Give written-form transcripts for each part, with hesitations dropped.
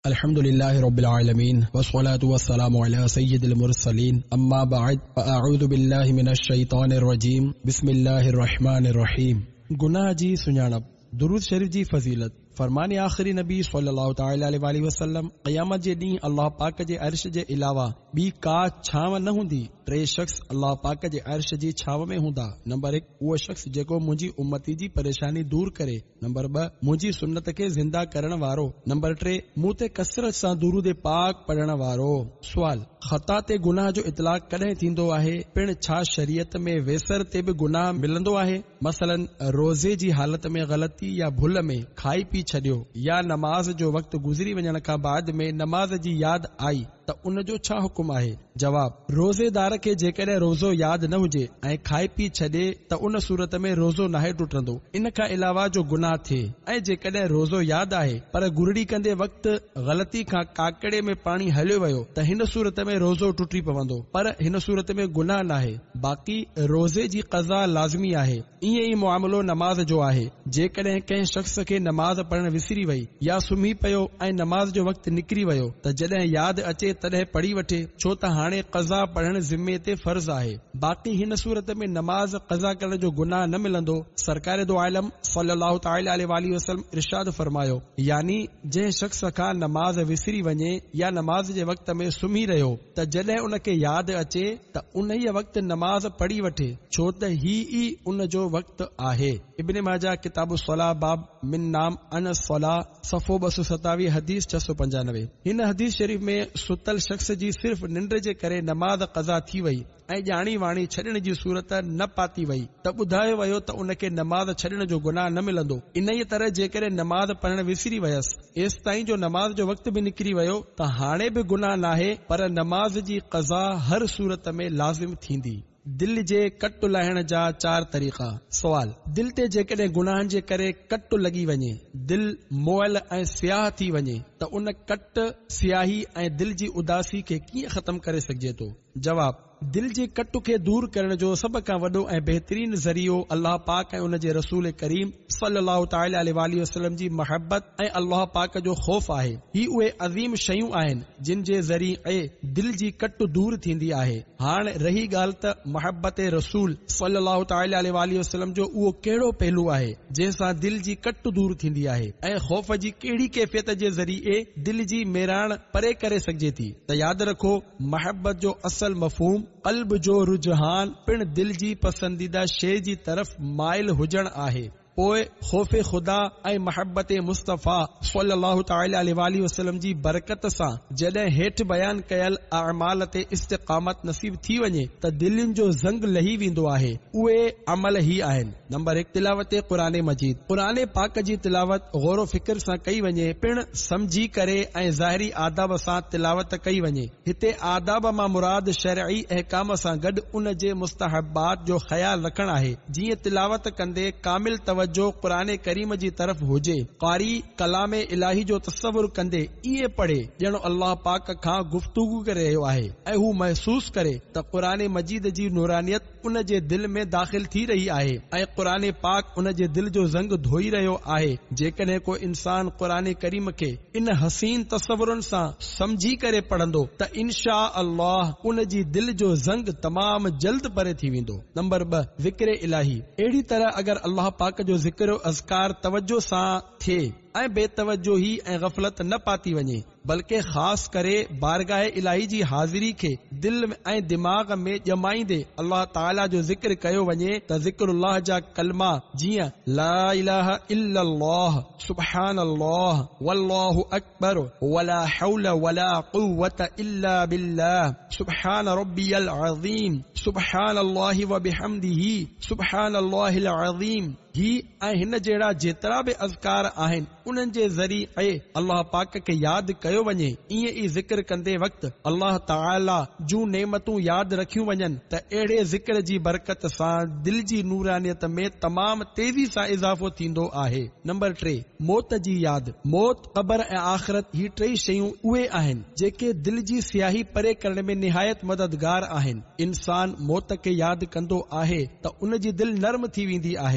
अल्हम्दुलिल्लाहि रब्बिल आलमीन वस्सलातु वस्सलामु अला सय्यिदिल मुरसलीन अम्मा बअद फअऊज़ु बिल्लाहि मिनश शैतानिर रजीम बिस्मिल्लाहिर रहमानिर रहीम। गुनाह जी सुञाणप। दुरूद शरीफ जी फज़ीलत। फरमाने आखिरी नबी सल्लल्लाहु तआला अलैहि वसल्लम क़यामत जे ॾींहुं अल्लाह पाक जे अर्श जे अलावा ॿी का छांव न हूंदी। टे शख्स अल्लाह पाक जे अर्श जी छांव में हूंदा। नंबर 1 उहो शख्स जेको मुंहिंजी उम्मती जी परेशानी दूर करे। नंबर 2 मुंहिंजी सुन्नत खे ज़िंदा करण वारो। नंबर 3 मूं ते कसरत सां दुरूद पाक पढ़ण वारो। सुवाल, ख़ता ते गुनाह जो इतलाक कॾहिं थींदो आहे? पिण छा शरीयत में वेसर ते बि गुनाह मिलंदो आहे? मसलन रोज़े जी हालत में ग़लती या भुल में खाई पी छॾियो या नमाज जो वक़्तु गुज़री वञण खां बाद में नमाज जी याद आई त उन जो छा हुकुम आहे? जवाब, रोज़ेदार खे जेकॾहिं रोज़ो याद न हुजे ऐं खाए पी छॾे त उन सूरत में रोज़ो नाहे टुटंदो। इन खां अलावा जो गुनाह थिए ऐं जेकॾहिं रोज़ो याद आहे पर गुरड़ी कंदे वक़्तु ग़लती खां काकड़े में पाणी हलियो वियो त हिन सूरत में रोज़ो टुटी पवंदो, पर हिन सूरत में गुनाह नाहे। बाक़ी रोज़े जी क़ज़ा लाज़मी आहे। ईअं ई मुआमलो नमाज जो आहे। जेकॾहिं कंहिं शख़्स खे नमाज पढ़ण विसरी वई या सुम्ही पियो ऐं नमाज जो वक़्तु निकिरी वियो त जॾहिं याद अचे तॾहिं पढ़ी वठे, छो त हाणे क़ज़ा पढ़ण ज़िम्मे ते फ़र्ज़ आहे। बाक़ी हिन सूरत में नमाज क़ज़ा करण जो गुनाह न मिलंदो। सरकार दो आलम सल्लल्लाहु तआला अलैहि वसल्लम इरशाद फरमायो, यानी जंहिं शख़्स खां नमाज विसरी वञे या नमाज जे वक़्त में सुम्ही रहियो त जॾहिं उन खे याद अचे त उन ई वक़्तु नमाज पढ़ी वठे, छो त ही ई उन जो वक़्तु आहे। इब्न माजा किताब सला बाब मिन नाम अन सला सफ़ो 227 हदीस 695। हिन हदीस शरीफ में सुतल शख्स जी सिर्फ़ निंड जे करे नमाज क़ज़ा थी वई ऐं ॼाणी वाणी छॾण जी सूरत न पाती वई त ॿुधायो वियो त उन खे नमाज छॾण जो गुनाह न मिलंदो। इन ई तरह जेकॾहिं नमाज पढ़ण विसरी वयसि एसि ताईं जो नमाज जो वक़्तु बि निकिरी वियो त हाणे बि गुनाह नाहे, पर नमाज जी क़ज़ा हर सूरत में लाज़िम थींदी। दिल जे कट लाहिण जा 4 तरीक़ा। सवाल, दिल ते जेकॾहिं गुनाहनि जे करे कट लॻी वञे, दिल मोअल ऐं सियाह थी वञे त उन कट, सियाही ऐं दिल जी उदासी खे कीअं ख़त्म करे सघिजे थो? जवाब, दिल जे कट खे दूर करण जो सभ खां वॾो ऐं बहितरीन ज़रियो अल्लाह पाक ऐं उन जे रसूल करीम सल्लल्लाहु तआला अलैहि वसल्लम जी मोहब्बत ऐं अल्लाह पाक जो ख़ौफ़ आहे। ही उहे अज़ीम शयूं आहिनि जिन जे ज़रिए दिल जी कट दूर थींदी आहे। हाणे रही ॻाल्हि त मोहब्बत रसूल सल्लल्लाहु तआला अलैहि वसल्लम जो उहो कहिड़ो पहलू आहे जंहिंसां दिल जी कट दूर थींदी आहे ऐं ख़ौफ़ जी कहिड़ी कैफ़ियत जे ज़रिए दिल जी मेराण परे करे सघिजे थी। त यादि रखो, मोहब्बत जो असल मफ़हूम क़ल्ब जो रुझहान पिण दिल जी पसंदीदा शइ जी तरफ़ माइल हुजण आहे। पोइ ख़ौफ़ ख़ुदा ऐं मोहब्बत मुस्तफ़ा सल्लल्लाहु तआला अलैहि वसल्लम जी बरकत सां जॾहिं हेठि बयान कयल अमाल ते इस्तिक़ामत नसीब थी वञे त दिलनि जो ज़ंग लही वेंदो आहे। उहे अमल ही आहिनि। नंबर 1 तिलावत क़ुरान मजीद। क़ुरान पाक जी तिलावत गौर फ़िक्र सां कई वञे, पिण समझी करे ऐं ज़ाहिरी आदाब सां तिलावत कई वञे। हिते आदाब मां मुराद शरई अहकाम सां गॾु उन जे मुस्तहबात जो ख़्याल रखण आहे। जीअं तिलावत कंदे कामिल जो क़ुरान करीम जी तरफ़ हुजे। क़ारी कलाम इलाही जो तसव्वुर कंदे ईअं पढ़े ॼणो अल्लाह पाक खां गुफ़्तगू करे रहियो आहे ऐं हू महसूस करे त क़ुरान मजीद जी नूरानियत उन जे दिल में दाख़िल थी रही आहे ऐं क़ुरान पाक उन जे दिल जो ज़ंग धोई रहियो आहे। जेकॾहिं को इंसान क़ुरान करीम खे इन हसीन तसव्वुरनि सां समझी करे पढ़ंदो त इंशा अल्लाह उन जी दिल जो ज़ंग तमाम जल्द परे थी वेंदो। नंबर 2 ज़िक्र इलाही। अहिड़ी तरह अगर अल्लाह पाक जो ज़िक्र अज़कार तवज्जो सां थिए ऐं बेतवज्जोही ऐं ग़फ़लत न पाती वञे, बल्कि ख़ासि करे बारगाह इलाही जी हाज़िरी खे दिल ऐं दिमाग़ में ॼमाईंदे अल्लाह ताला जो ज़िक्र कयो वञे त ज़िक्रुल्लाह जा कलमा जीअं ला इलाहा इल्लल्लाह, सुब्हानल्लाह, वल्लाहु अकबर, वला हौला वला कुव्वता इल्ला बिल्लाह, सुब्हान रब्बियल अज़ीम, सुब्हानल्लाहि व बिहम्दिही, सुब्हानल्लाहिल अज़ीम, ही ऐं हिन जहिड़ा जेतिरा बि अज़कार आहिनि उन्हनि जे ज़रिए अल्लाह पाक खे यादि कयो वञे। ईअं ई ज़िक्र कंदे वक़्तु अल्लाह ताला जूं नेमतूं यादि रखियूं वञनि त अहिड़े ज़िक्र जी बरकत सां दिल जी नूरानियत में तमाम तेज़ी सां इज़ाफ़ो थींदो आहे। नंबर 3 मौत जी यादि। मौत, क़ब्र ऐं आख़िरत, ही 3 शयूं उहे आहिनि जेके दिल जी सियाही परे करण में निहायत मददगार आहिनि। इंसान मौत खे यादि कंदो आहे त उन जी दिल नर्म थी वेंदी आहे। उहो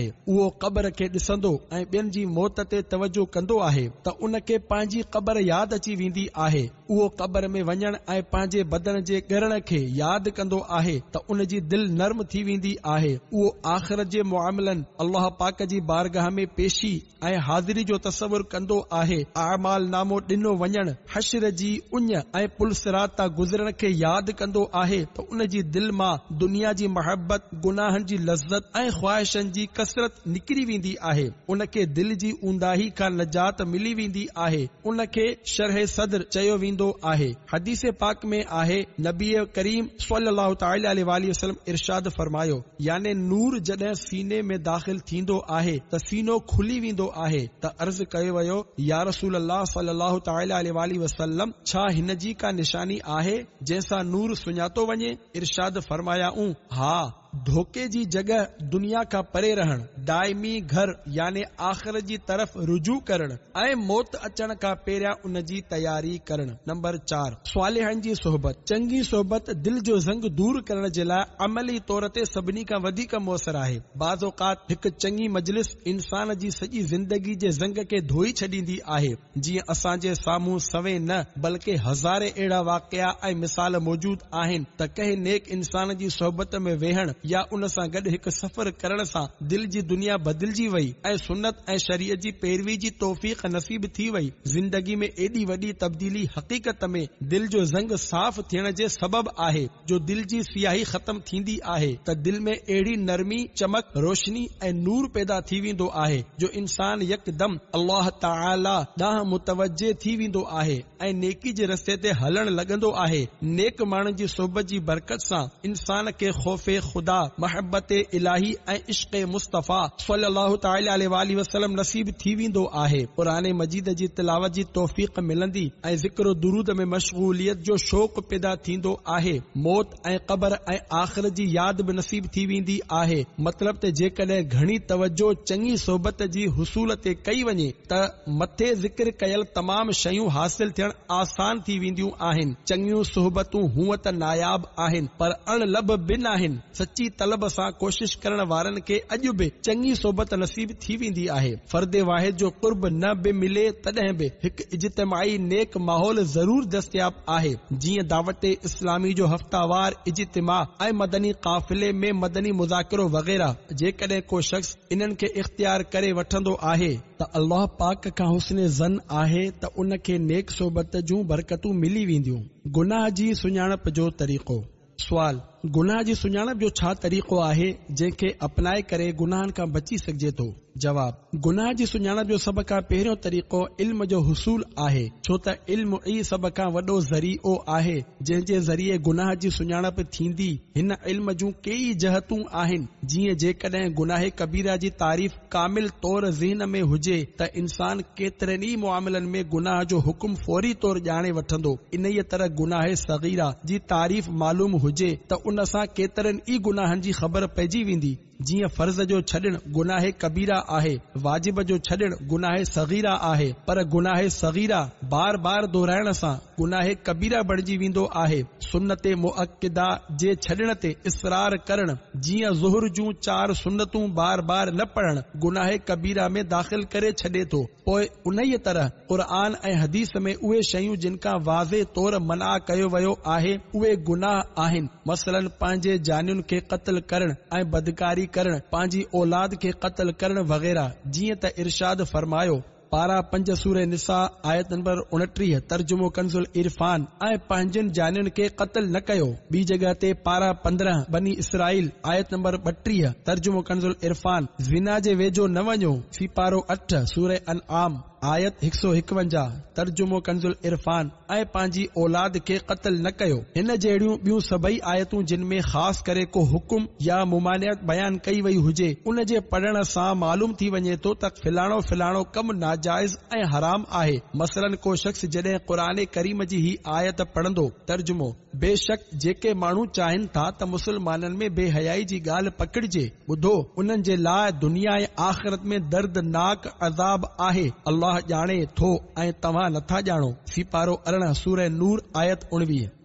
उहो क़बर खे ॾिसंदो ऐं ॿियनि जी मौत ते तवजो कंदो आहे त उन खे पंहिंजी क़बर यादि अची वेंदी आहे। उहो क़बर में वञण ऐं पंहिंजे बदन जे ॻरण खे यादि कंदो आहे त उन जी दिलि नर्म थी वेंदी आहे। उहो आख़िरत जे मुआमलनि, अल्लाह पाक जी बारगाह में पेशी ऐं हाज़िरी जो तसवुर कंदो आहे। आमाल नामो ॾिनो वञण, हश्र जी उञ ऐं पुलसिरात तां गुज़रण खे यादि कंदो आहे त उन जी दिलि मां दुनिया जी मोहबत, गुनाहनि जी लज़्ज़त ऐं ख़्वाहिशनि जी कसरत निकिरी वेंदी आहे। उन खे दिलि जी ऊंदाही खां नजात मिली वेंदी आहे। उन खे शरह सद्र चयो वेंदो आहे। हदीस पाक में आहे, नबी करीम सल्लल्लाहु तआला अलैहि वसल्लम इरशाद फरमायो, याने नूर जॾहिं सीने में दाख़िल थींदो आहे त सीनो खुली वेंदो आहे। त अर्ज़ कयो वियो, या रसूल अल्लाह सल्लल्लाहु तआला अलैहि वसल्लम, छा हिन जी का निशानी आहे जंहिंसां नूर सुञातो वञे? इरशाद फरमायाऊं, हा, धोखे जी जगह दुनिया खां परे रहण, दाइमी घर याने आख़िरत जी तरफ़ रुजू करण ऐं मौत अचण खां पहिरियां उन जी तयारी करण। नंबर 4, स्वालिहनि जी सोहबत। चंगी सोहबत दिल जो ज़ंग दूर करण जे लाइ अमली तौर ते सभिनी खां वधीक मुअसर आहे। बाज़ औक़ात हिकु चङी मजलिस इंसान जी सॼी ज़िंदगी जे ज़ंग खे धोई छॾींदी आहे। जीअं असांजे साम्हूं सवे न बल्कि हज़ारे अहिड़ा वाक़िया ऐं मिसाल मौजूद आहिनि त कंहिं नेक इंसान जी सोहबत में वेहण या उन सां गॾु हिकु सफ़र करण सां दिल जी दुनिया बदिलजी वई ऐं सुन्नत ऐं शरीयत जी पैरवी जी तौफ़ीक़ नसीब थी वई। ज़िंदगी में एॾी वॾी तब्दीली हक़ीक़त में दिल जो ज़ंग साफ़ थियण जे सबब आहे। जो दिल जी सियाही ख़त्म थींदी आहे त दिल में अहिड़ी नरमी, चमक, रोशनी ऐं नूर पैदा थी वेंदो आहे जो इंसान यकदम अल्लाह ताला ॾांहुं मुतवजे थी वेंदो आहे ऐं नेकी जे रस्ते ते हलण लॻंदो आहे। नेक माण्हुनि जी सोहबत जी बरकत सां इंसान खे ख़ौफ़े ख़ुदा, महबत इलाही ऐं इश्क़ मुस्तफ़ा सल्लल्लाहु तआला अलैहि वसल्लम नसीब थी वेंदो आहे। क़ुरान मजीद जी तिलावत जी तौफ़ीक़ मिलंदी ऐं ज़िक्र दुरूद में मशगूलियत जो शौक़ पैदा थींदो आहे। मौत ऐं क़बर ऐं आख़िरत जी यादि बि नसीब थी वेंदी आहे। मतिलब त जेकॾहिं घणी तवजो चङी सोहबत जी हुसूल ते कई वञे त मथे ज़िक्र कयल तमाम शयूं हासिल थियण आसान थी वेंदियूं आहिनि। चङियूं सोहबतूं हूअं त नायाब आहिनि पर अणलब बि नाहिनि। सची तलब सां कोशिश करण वारनि खे अॼु बि चङी सोहबत नसीब थी वेंदी आहे। फर्द वाहिद जो कुर्ब न बि मिले तॾहिं बि हिकु इज्तिमाई नेक माहौल ज़रूर दस्तियाब आहे। जीअं दावत इस्लामी जो हफ़्तावार इज्तिमा ऐं मदनी काफ़िले में मदनी मुज़ाकिरो वग़ैरह। जेकॾहिं को शख़्स इन्हनि खे इख्तियार करे वठंदो आहे त अल्लाह पाक खां हुस्न ज़न आहे त उन खे नेक सोहबत जूं बरकतूं मिली वेंदियूं। गुनाह जी सुञाणप जो तरीक़ो। सुवाल, गुनाह जी सुञाणप जो छा तरीक़ो आहे जंहिंखे अपनाए करे गुनाहनि खां बची सघिजे थो? जवाब, गुनाह जी सुञाणप जो सभ खां पहिरियों तरीक़ो इल्म जो हुसूल आहे, छो त इल्म ई सभ खां वॾो ज़रियो आहे जंहिं जे ज़रिए गुनाह जी सुञाणप थींदी। हिन इल्म जूं कई जहतूं आहिनि। जीअं जेकॾहिं गुनाह कबीरा जी तारीफ़ कामिल तौर ज़हन में हुजे त इंसान केतिरनि ई मुआमलनि में गुनाह जो हुकुम फौरी तौर ॼाणे वठंदो। इन ई तरह गुनाह सगीरा जी तारीफ़ मालूम हुजे त उन सां केतिरनि ई गुनाहनि जी ख़बर पइजी वेंदी। जीअं फर्ज़ जो छॾण गुनाह कबीरा आहे, वाजिब जो छॾण गुनाह सगीरा आहे, पर गुनाह सगीरा बार बार दोहराइण सां गुनाह कबीरा बणिजी वेंदो आहे। सुन्नत मुअक्किदा जे छॾण ते इसरार करण, जीअं ज़ुहर जूं 4 सुन्नतूं बार बार न पढ़ण, गुनाह कबीरा में दाख़िल करे छॾे थो। पोइ उन ई तरह क़ुरान ऐं हदीस में उहे शयूं जिन खां वाज़े तौर मना कयो वियो आहे उहे गुनाह आहिनि। मसलन पंहिंजे जानियुनि खे क़त्ल करण ऐं बदकारी करण, पंहिंजी औलाद खे क़त्ल करण वग़ैरह। जीअं त इरशाद फरमायो, पारा 5 सूरह निसा आयत नंबर 29 तर्जुमो कंजुल इरफान, ऐं पंहिंजनि जानियुनि खे क़त्ल न कयो। ॿी जगह ते पारा 15 बनी इसराइल आयत नंबर 32 तर्जुमो कंजुल इरफान, ज़िना जे वेझो न वञो। सिपारो 8 सूरह अनआम आयत 151 तर्जुमो कंजुल इरफान, ऐं पंहिंजी औलाद खे क़त्ल न कयो। हिन जहिड़ियूं ॿियूं सभई आयतूं जिन में ख़ासि करे को हुकुम या मुमानियत बयान कई वई हुजे, उन जे पढ़ण सां मालूम थी वञे थो त फिलाणो फिलाणो कम नाजाइज़ ऐं हराम आहे। मसलन को शख़्स जॾहिं क़ुरान करीम जी ही आयत पढ़ंदो, तर्जुमो, बेशक जेके माण्हू चाहिनि था त मुसलमाननि में बेहयाई जी ॻाल्हि पकड़िजे, ॿुधो, उन्हनि जे लाइ दुनिया ऐं आख़िरत में दर्दनाक अज़ाब आहे। अल्लाह ॼाणे थो ऐं तव्हां नथा ॼाणो। सिपारो 18 सूरह नूर आयत 19।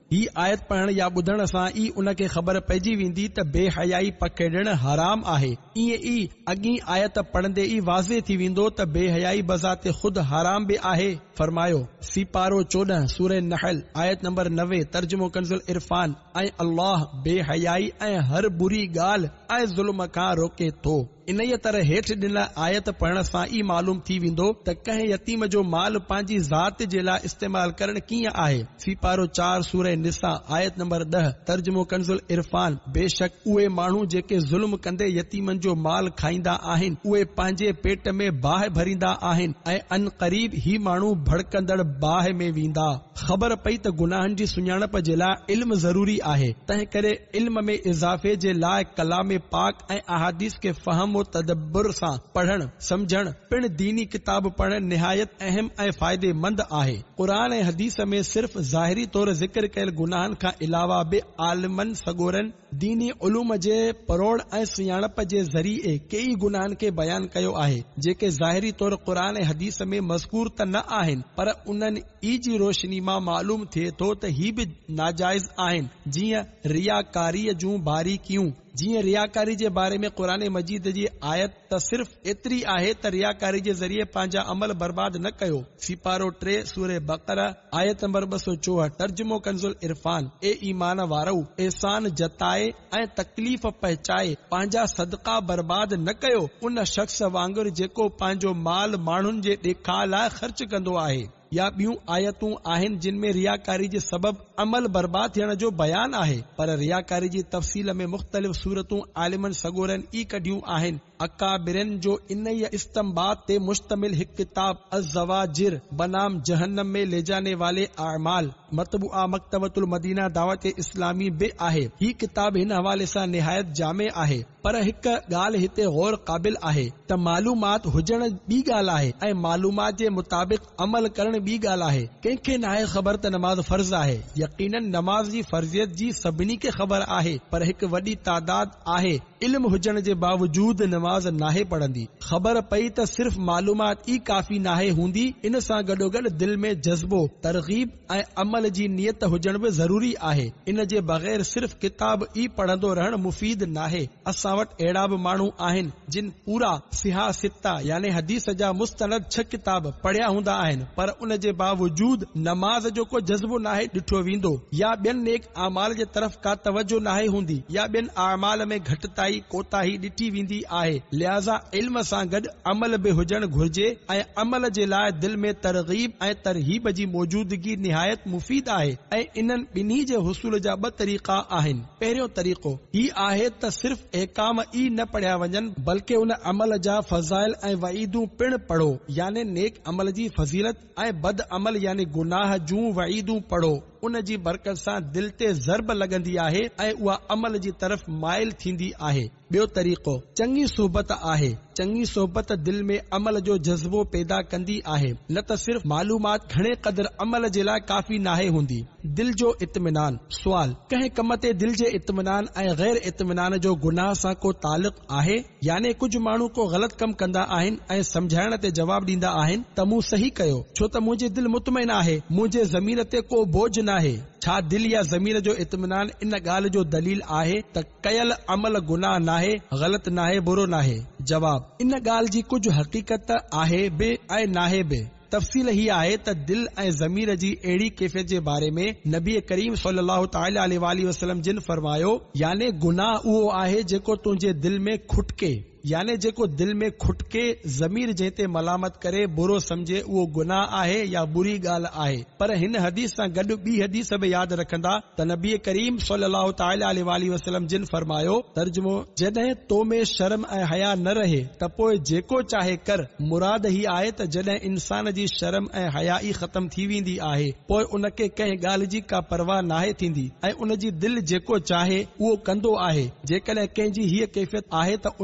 ही आयत पढ़ण या ॿुधण सां ई उनखे ख़बर पइजी वेंदी त बेहयाई पखेड़ण हराम आहे। ईअं ई अॻी आयत पढ़ंदे ई वाज़े थी वेंदो त बेहयाई बज़ाते ख़ुद हराम बि आहे। फरमायो सिपारो 14 सूरह नहल आयत नंबर 90 तर्जुमो कंज़ुल इरफान। ऐं अल्लाह बेहयाई ऐं हर बुरी ॻाल्हि ऐं ज़ुल्म खां रोके थो। इन तरह हेठि ॾिनल आयत पढ़ण सां ई मालूम थी वेंदो त कंहिं यतीम जो माल पंहिंजी ज़ात जे लाइ इस्तेमाल करण कीअं आहे। सिपारो 4 सूरह निसा आयत नंबर 10 तर्जुमो कंज़ुल इरफान। बेशक उहे माण्हू जेके ज़ुल्म कंदे यतीमन जो माल खाईंदा आहिनि उहे पंहिंजे पेट में बाहि भरींदा आहिनि ऐं अन क़रीब ही माण्हू भड़कंदड़ बाहि में वेंदा। ख़बर पई त गुनाहनि जी सुञाणप जे लाइ इल्म ज़रूरी आहे। तंहिं करे इल्म में इज़ाफ़े जे लाइ कलाम पाक ऐं अहादीस के फ़हम तदब्बुर सां पढ़ण समझण पिण दीनी किताब पढ़ण निहायत अहम ऐं फ़ाइदेमंद आहे। क़ुरान ऐं हदीस में सिर्फ़ ज़ाहिरी तौर ज़िक्र कयल गुनाहनि खां अलावा बि आलिमन सगोरन दीनी उलूम जे परोड़ ऐं सुञाणप जे ज़रिए कई गुनाहनि खे बयान कयो आहे जेके ज़ाहिरी तौर क़ुरान ऐं हदीस में मज़कूर त न आहिनि पर उन्हनि ई जी रोशनी मां मालूम थिए थो त ही बि नाजाइज़ आहिनि। जीअं रियाकारीअ जूं बारीकियूं। जीअं रियाकारी जे बारे में क़ुरान मजीद जी आयत त सिर्फ़ एतिरी आहे त रियाकारी जे ज़रिए पंहिंजा अमल बर्बाद न कयो। सिपारो 3 सूरह बक़रा आयत नंबर 264 तर्जुमो कंज़ुल इरफान। ए ईमान वारो एहसान जताए ऐं तकलीफ़ पहुचाए पंहिंजा सदका बर्बाद न कयो उन शख़्स वांगुरु जेको पंहिंजो माल माण्हुनि जे ॾेखार लाइ ख़र्च कंदो आहे। या ॿियूं आयतूं आहिनि जिन में रियाकारी जे सबब अमल बर्बाद थियण जो बयान आहे पर रियाकारी जी तफ़सील में मुख़्तलिफ़ सूरतूं आलिमन सगोरन ई कढियूं आहिनि। अकाबिरन जो इन इस्तंबात ते मुश्तमिल हिकु किताब अज़्ज़वाजिर बनाम जहन्नम में ले जाने वाले आमाल मतबुआ मकतबतुल मदीना दावत इस्लामी बि आहे। ही किताब हिन हवाले सां निहायत जामे आहे पर हिकु ॻाल्हि हिते गौर क़ाबिल आहे त मालूमात हुजण ॿी ॻाल्हि आहे ऐं मालूमात जे मुताबिक़ अमल करण ॿी ॻाल्हि आहे। कंहिंखे नाहे ख़बर त नमाज़ फर्ज़ आहे। यकीनन नमाज़ जी फर्ज़ियत जी सभिनी खे ख़बर आहे पर हिकु वॾी तादाद आहे इल्म हुजण जे बावजूद नमाज़ नाहे पढ़ंदी। ख़बर पई त सिर्फ़ मालूमात ई काफ़ी नाहे हूंदी। इन सां गॾोगॾु दिल में जज़्बो तरग़ीब ऐं अमल जी नियत हुजण बि ज़रूरी आहे। इन जे बग़ैर सिर्फ़ किताब ई पढ़ंदो रहण मुफ़ीद नाहे। असां वटि अहिड़ा बि माण्हू आहिनि जिन पूरा सिहा सित्ता यानी हदीस जा मुस्तनद 6 किताब पढ़िया हूंदा आहिनि पर उन जे बावजूद नमाज़ जो को जज़्बो नाहे ॾिठो वेंदो या ॿियनि नेक आमाल जे तरफ़ का तवजो नाहे हूंदी या ॿियनि आमाल में घटिताई कोताही ॾिठी वेंदी आहे। लिहाज़ा इल्म सां गॾु अमल बि हुजणु घुर्जे ऐं अमल जे लाइ दिल में तरग़ीब ऐं तरहीब जी मौजूदगी निहायत मुफ़ीद आहे ऐं इन्हनि ॿिन्ही जे हुसूल जा 2 तरीक़ा आहिनि। पहिरियों तरीक़ो ही आहे त सिर्फ़ अहकाम ई न पढ़िया वञनि बल्कि उन अमल जा फ़ज़ाइल ऐं वईदूं पिण पढ़ो यानी नेक अमल जी फज़ीलत ऐं बद अमल यानी गुनाह जूं वईदूं पढ़ो। उन जी बरकत सां दिल ते ज़रब लॻंदी आहे ऐं उहा अमल जी तरफ़ माइल थींदी आहे। ॿियो तरीक़ो चङी सोहबत आहे। चङी सोहबत दिल में अमल जो जज़्बो पैदा कंदी आहे। न त सिर्फ़ मालूमात घणे क़दर अमल जे लाइ काफ़ी नाहे हूंदी। दिल जो इत्मिनान। सुवाल कंहिं कम ते दिल जे इत्मिनान ऐं गैर इत्मिनान जो गुनाह सां को ताल्लुक़ आहे यानी कुझु माण्हू को ग़लत कमु कंदा आहिनि ऐं समझाइण ते जवाब ॾींदा आहिनि त मूं सही कयो छो त मुंहिंजे दिल मुतमइन आहे मुंहिंजे ज़मीर ते को बोझ नाहे। छा दिल या ज़मीर जो इत्मिनान इन ॻाल्हि जो दलील आहे त कयल अमल गुनाह नाहे ग़लत नाहे बुरो नाहे। जवाब इन ॻाल्हि जी कुझु हक़ीक़त आहे बि ऐं नाहे बि। तफ़सील ही आहे त दिल ऐं ज़मीर जी अहिड़ी कैफ़ियत जे बारे में नबी करीम सल्लल्लाहु तआला अलैहि वसल्लम जिन फरमायो यानी गुनाह उहो आहे जेको तुंहिंजे दिल में खुटके यानी जेको दिल में खुटके ज़मीर जंहिं ते मलामत करे बुरो समझे उहो गुनाह आहे या बुरी ॻाल्हि आहे। पर हिन हदीस सां गॾु ॿी हदीस बि यादि रखंदा त नबी करीम सल्लल्लाहु तआला अलैहि वसल्लम जिन फरमायो तर्जुमो जॾहिं तो में शर्म ऐं हया न रहे त पोइ जेको चाहे कर। मुराद ही आहे त जॾहिं इंसान जी शर्म ऐं हया ई ख़त्म थी वेंदी आहे पोइ उनखे कंहिं ॻाल्हि जी का परवाह नाहे थींदी ऐं उन जी दिल जेको चाहे उहो कंदो आहे। जेकॾहिं कंहिंजी हीअ कैफ़ियत आहे त उन जो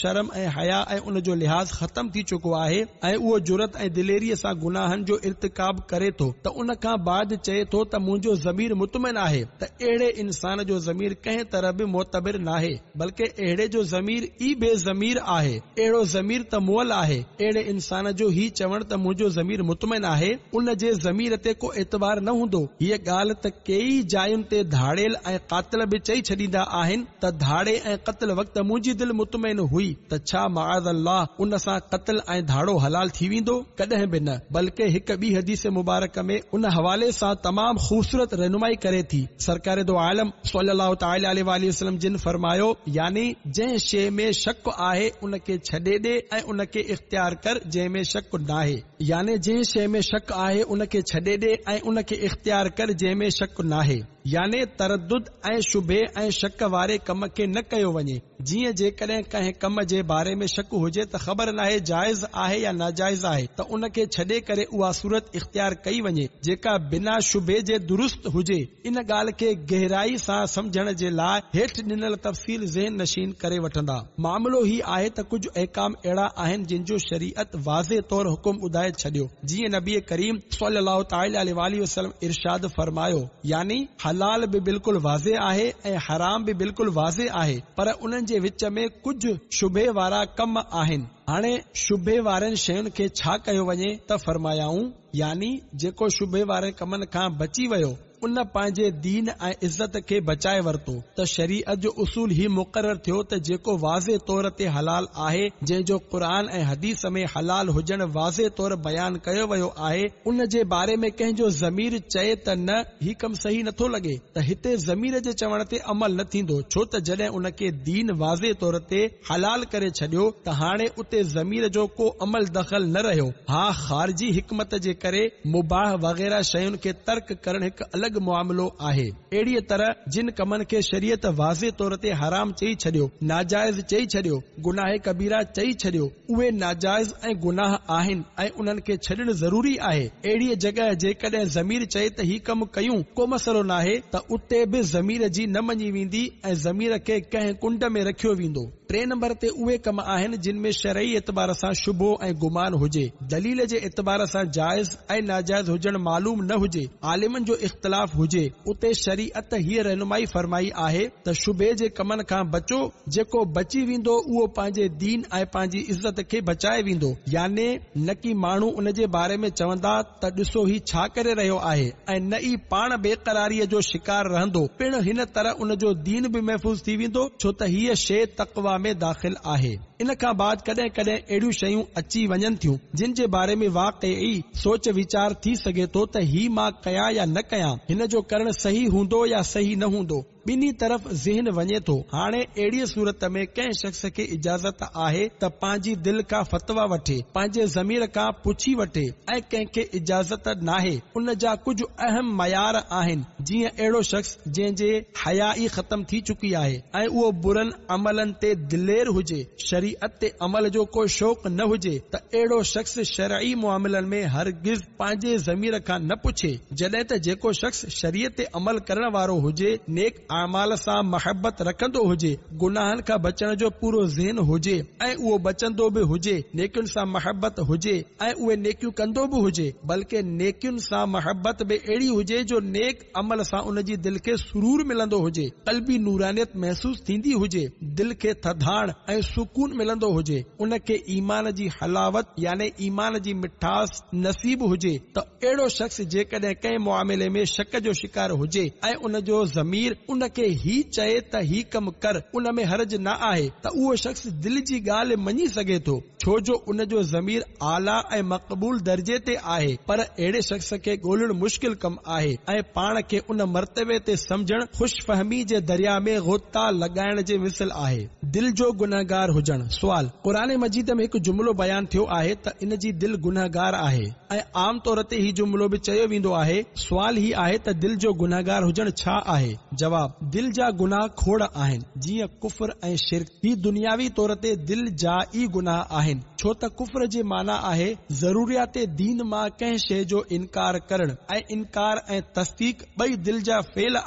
शर्म ऐं हया ऐं उन जो लिहाज़ ख़तम थी चुको आहे ऐं उहो जुरत ऐं दिलेरीअ सां गुनाहनि जो इर्तिकाब करे थो त उन खां बाद चए थो त मुंहिंजो ज़मीर मुतमिन आहे, त अहिड़े इंसान जो ज़मीर कंहिं तरह बि मोतबिर नाहे, बल्कि अहिड़े जो ज़मीर ई बेज़मीर आहे। अहिड़ो ज़मीर त मुअल आहे। अहिड़े इंसान जो ही चवण त मुंहिंजो ज़मीर मुतमिन आहे, उन जे ज़मीर ते को एतबार न हूंदो। हीअ ॻाल्हि त कई जायुनि ते धाड़ेल ऐं क़ातिल बि चई छॾींदा आहिनि त धाड़े ऐं क़त्ल वक़्त मुंहिंजी दिलि मुतमिन हुई, त छा माअज़ अल्लाह उन सां क़त्ल ऐं धाड़ो हलाल थी वेंदो? कॾहिं बि न। बल्कि हिक ॿी हदीस मुबारक में उन हवाले सां तमाम खूबसूरत रहनुमाई करे थी। सरकार दो आलम सल्लल्लाहु तआला अलैहि वसल्लम जिन फरमायो, यानी जंहिं शइ में शक आहे उन खे छॾे ॾे ऐं उन खे इख्तियार कर जंहिं में शक नाहे। यानी जंहिं शइ में शक आहे उन खे छॾे ॾे ऐं उन खे इख्तियार कर जंहिं में शक नाहे। यानी तरदुद ऐं शुबे ऐं शक वारे कम खे न कयो वञे। जीअं जेकॾहिं कंहिं कम जे बारे में शक हुजे त ख़बर नाहे जाइज़ आहे या नाजाइज़ आहे, त उन खे छॾे करे उहा सूरत इख्तियार कई वञे जेका बिना शुबे जे दुरुस्त हुजे। इन ॻाल्हि खे गहराई सां समझण जे लाइ हेठि ॾिनल तफ़सील ज़हन नशीन करे वठंदा। मामलो ही आहे त कुझु अहकाम अहिड़ा आहिनि जिन जो शरीयत वाज़े तौर हुकुम ॿुधाए छॾियो। जीअं नबी करीम सल्लल्लाहु तआला अलैहि वसल्लम इरशाद फरमायो, यानी हलाल भी बिल्कुल वाज़े आहे ऐं हराम भी बिल्कुल वाज़े आहे, पर उन्हनि जे विच में कुझु शुबे वारा कम आहिनि। हाणे शुबे वारनि शयुनि खे छा कयो वञे त फरमायाऊं, यानी जेको शुबे वारे कमनि खां बची वियो उन पंहिंजे दीन ऐं इज़त खे बचाए वरितो। त शरीयत जो उसूल ही मुक़रर थियो त जेको वाज़े तौर ते हलाल आहे, जंहिंजो क़ुरान ऐं हदीस में हलाल हुजण वाज़े तौर बयान कयो वियो आहे, उन जे बारे में कंहिंजो ज़मीर चए त न ही कम सही नथो लॻे, त हिते ज़मीर जे चवण ते अमल न थींदो। छो त जॾहिं उन खे दीन वाज़े तौर ते हलाल करे छॾियो त हाणे उते ज़मीर जो को अमल दख़ल न रहियो। हा, ख़ारजी हिकमत जे करे मुबाह वग़ैरह शयुनि खे तर्क करण हिकु अलॻि मामिलो आहे। अहिड़ीअ तरह जिन कमनि खे शरीयत वाज़े तौर ते हराम चई छॾियो, नाजाइज़ चई छॾियो, गुनाह कबीरा चई छॾियो, उहे नाजाइज़ ऐं गुनाह आहिनि ऐं उन्हनि खे छॾणु ज़रूरी आहे। अहिड़ीअ जॻह जेकॾहिं ज़मीर चए त ही कम कयूं, को मसलो नाहे, त उते बि ज़मीर जी न मञी वेंदी ऐं ज़मीर खे कंहिं कुंड में रखियो वेंदो। टे नंबर ते उहे कम आहिनि जिन में शरई एतबार सां शुबो ऐं गुमान हुजे, दलील जे एतबार सां जाइज़ ऐं नाजाइज़ हुजण मालूम न हुजे, आलिमनि जो इख्तिलाफ हुजे। उते शरीयत हीअ रहनुमाई फरमाई आहे त शुबे जे कमनि खां बचो, जेको बची वेंदो उहो पंहिंजे दीन ऐं पंहिंजी इज़त खे बचाए वेंदो। याने न कि माण्हू उन जे बारे में चवंदा त ॾिसो ही छा करे रहियो आहे, ऐं न ई पाण बेक़रारीअ जो शिकार रहंदो, पिण हिन तरह उन जो दीन बि महफ़ूज़ थी वेंदो, छो त हीअ शइ तक़वा में दाख़िल आहे। इन खां बाद कॾहिं कॾहिं अहिड़ियूं शयूं अची वञनि थियूं जिन जे बारे में वाक़ई सोच वीचार थी सघे थो त ही मां कयां या न कयां, हिन जो करणु सही हूंदो या सही न हूंदो, ॿिन्ही तरफ़ ज़हन वञे थो। हाणे अहिड़ीअ सूरत में कंहिं शख़्स खे इजाज़त आहे त पंहिंजी दिलि खां फतवा वठे, पंहिंजे ज़मीर खां पुछी वठे, ऐं कंहिंखे इजाज़त नाहे। उन जा कुझु अहम मयार आहिनि, जीअं अहिड़ो शख़्स जंहिंजे हयाई ख़तम थी चुकी आहे ऐं उहो बुरनि अमलनि ते दिलेर हुजे, शरीयत ते अमल जो को शौक़ न हुजे, त अहिड़ो शख़्स शरई मुआमिलनि में हरगिज़ पंहिंजे ज़मीर खां न पुछे। जॾहिं त जेको शख़्स शरीयत ते अमल करण वारो हुजे, नेक आमाल सां महबत रखंदो हुजे, गुनाहनि खां बचण जो पूरो ज़हन हुजे ऐं उहो बचंदो बि हुजे, नेकियुनि सां महबत हुजे ऐं उहे नेकियूं कंदो बि हुजे, बल्कि नेकियुनि सां महबत बि अहिड़ी हुजे जो नेक अमल सां उन जी दिलि खे सुरूर मिलंदो हुजे, क़ल्बी नूरानियत महसूस थींदी हुजे, दिलि खे थधाण ऐं सुकून मिलंदो हुजे, उन खे ईमान जी हलावत यानी ईमान जी मिठास नसीब हुजे, त अहिड़ो शख़्स जेकॾहिं कंहिं मुआमिले में शक जो शिकार हुजे ऐं उन जो ज़मीर उन खे ही चए त ही कम कर, उन में हर्ज न आहे, त उहो शख़्स दिलि जी ॻाल्हि मञी सघे थो, छो जो उन जो ज़मीर आला ऐं मक़बूल दर्जे ते आहे। पर अहिड़े शख़्स खे ॻोल्हणु मुश्किल कम आहे ऐं पाण खे उन मर्तबे ते समझण खुशफहमी जे दरिया में गोता लॻाइण जे मिसल आहे। दिल जो गुनहगार हुजण। सुवाल, क़ुरान मजीद में हिकु जुमिलो बयान थियो आहे त इन जी दिल गुनहगार आहे ऐं आम तौर ते ही जुमिलो बि चयो वेंदो आहे। सुवाल ही आहे त दिल जो गुनहगार हुजण छा आहे? जवाब, दिल जा गुनाह खोड़ आहिनि, जीअं कुफ्र ऐं शिर्क। ही दुनियावी तौर ते दिल जा ई गुनाह आहिनि, छो त कुफ्र जे माना आहे ज़रूरियात दीन मां कंहिं शइ जो इनकार करण, ऐं इनकार ऐं तस्दीक ॿई दिल जा फेल आहिनि।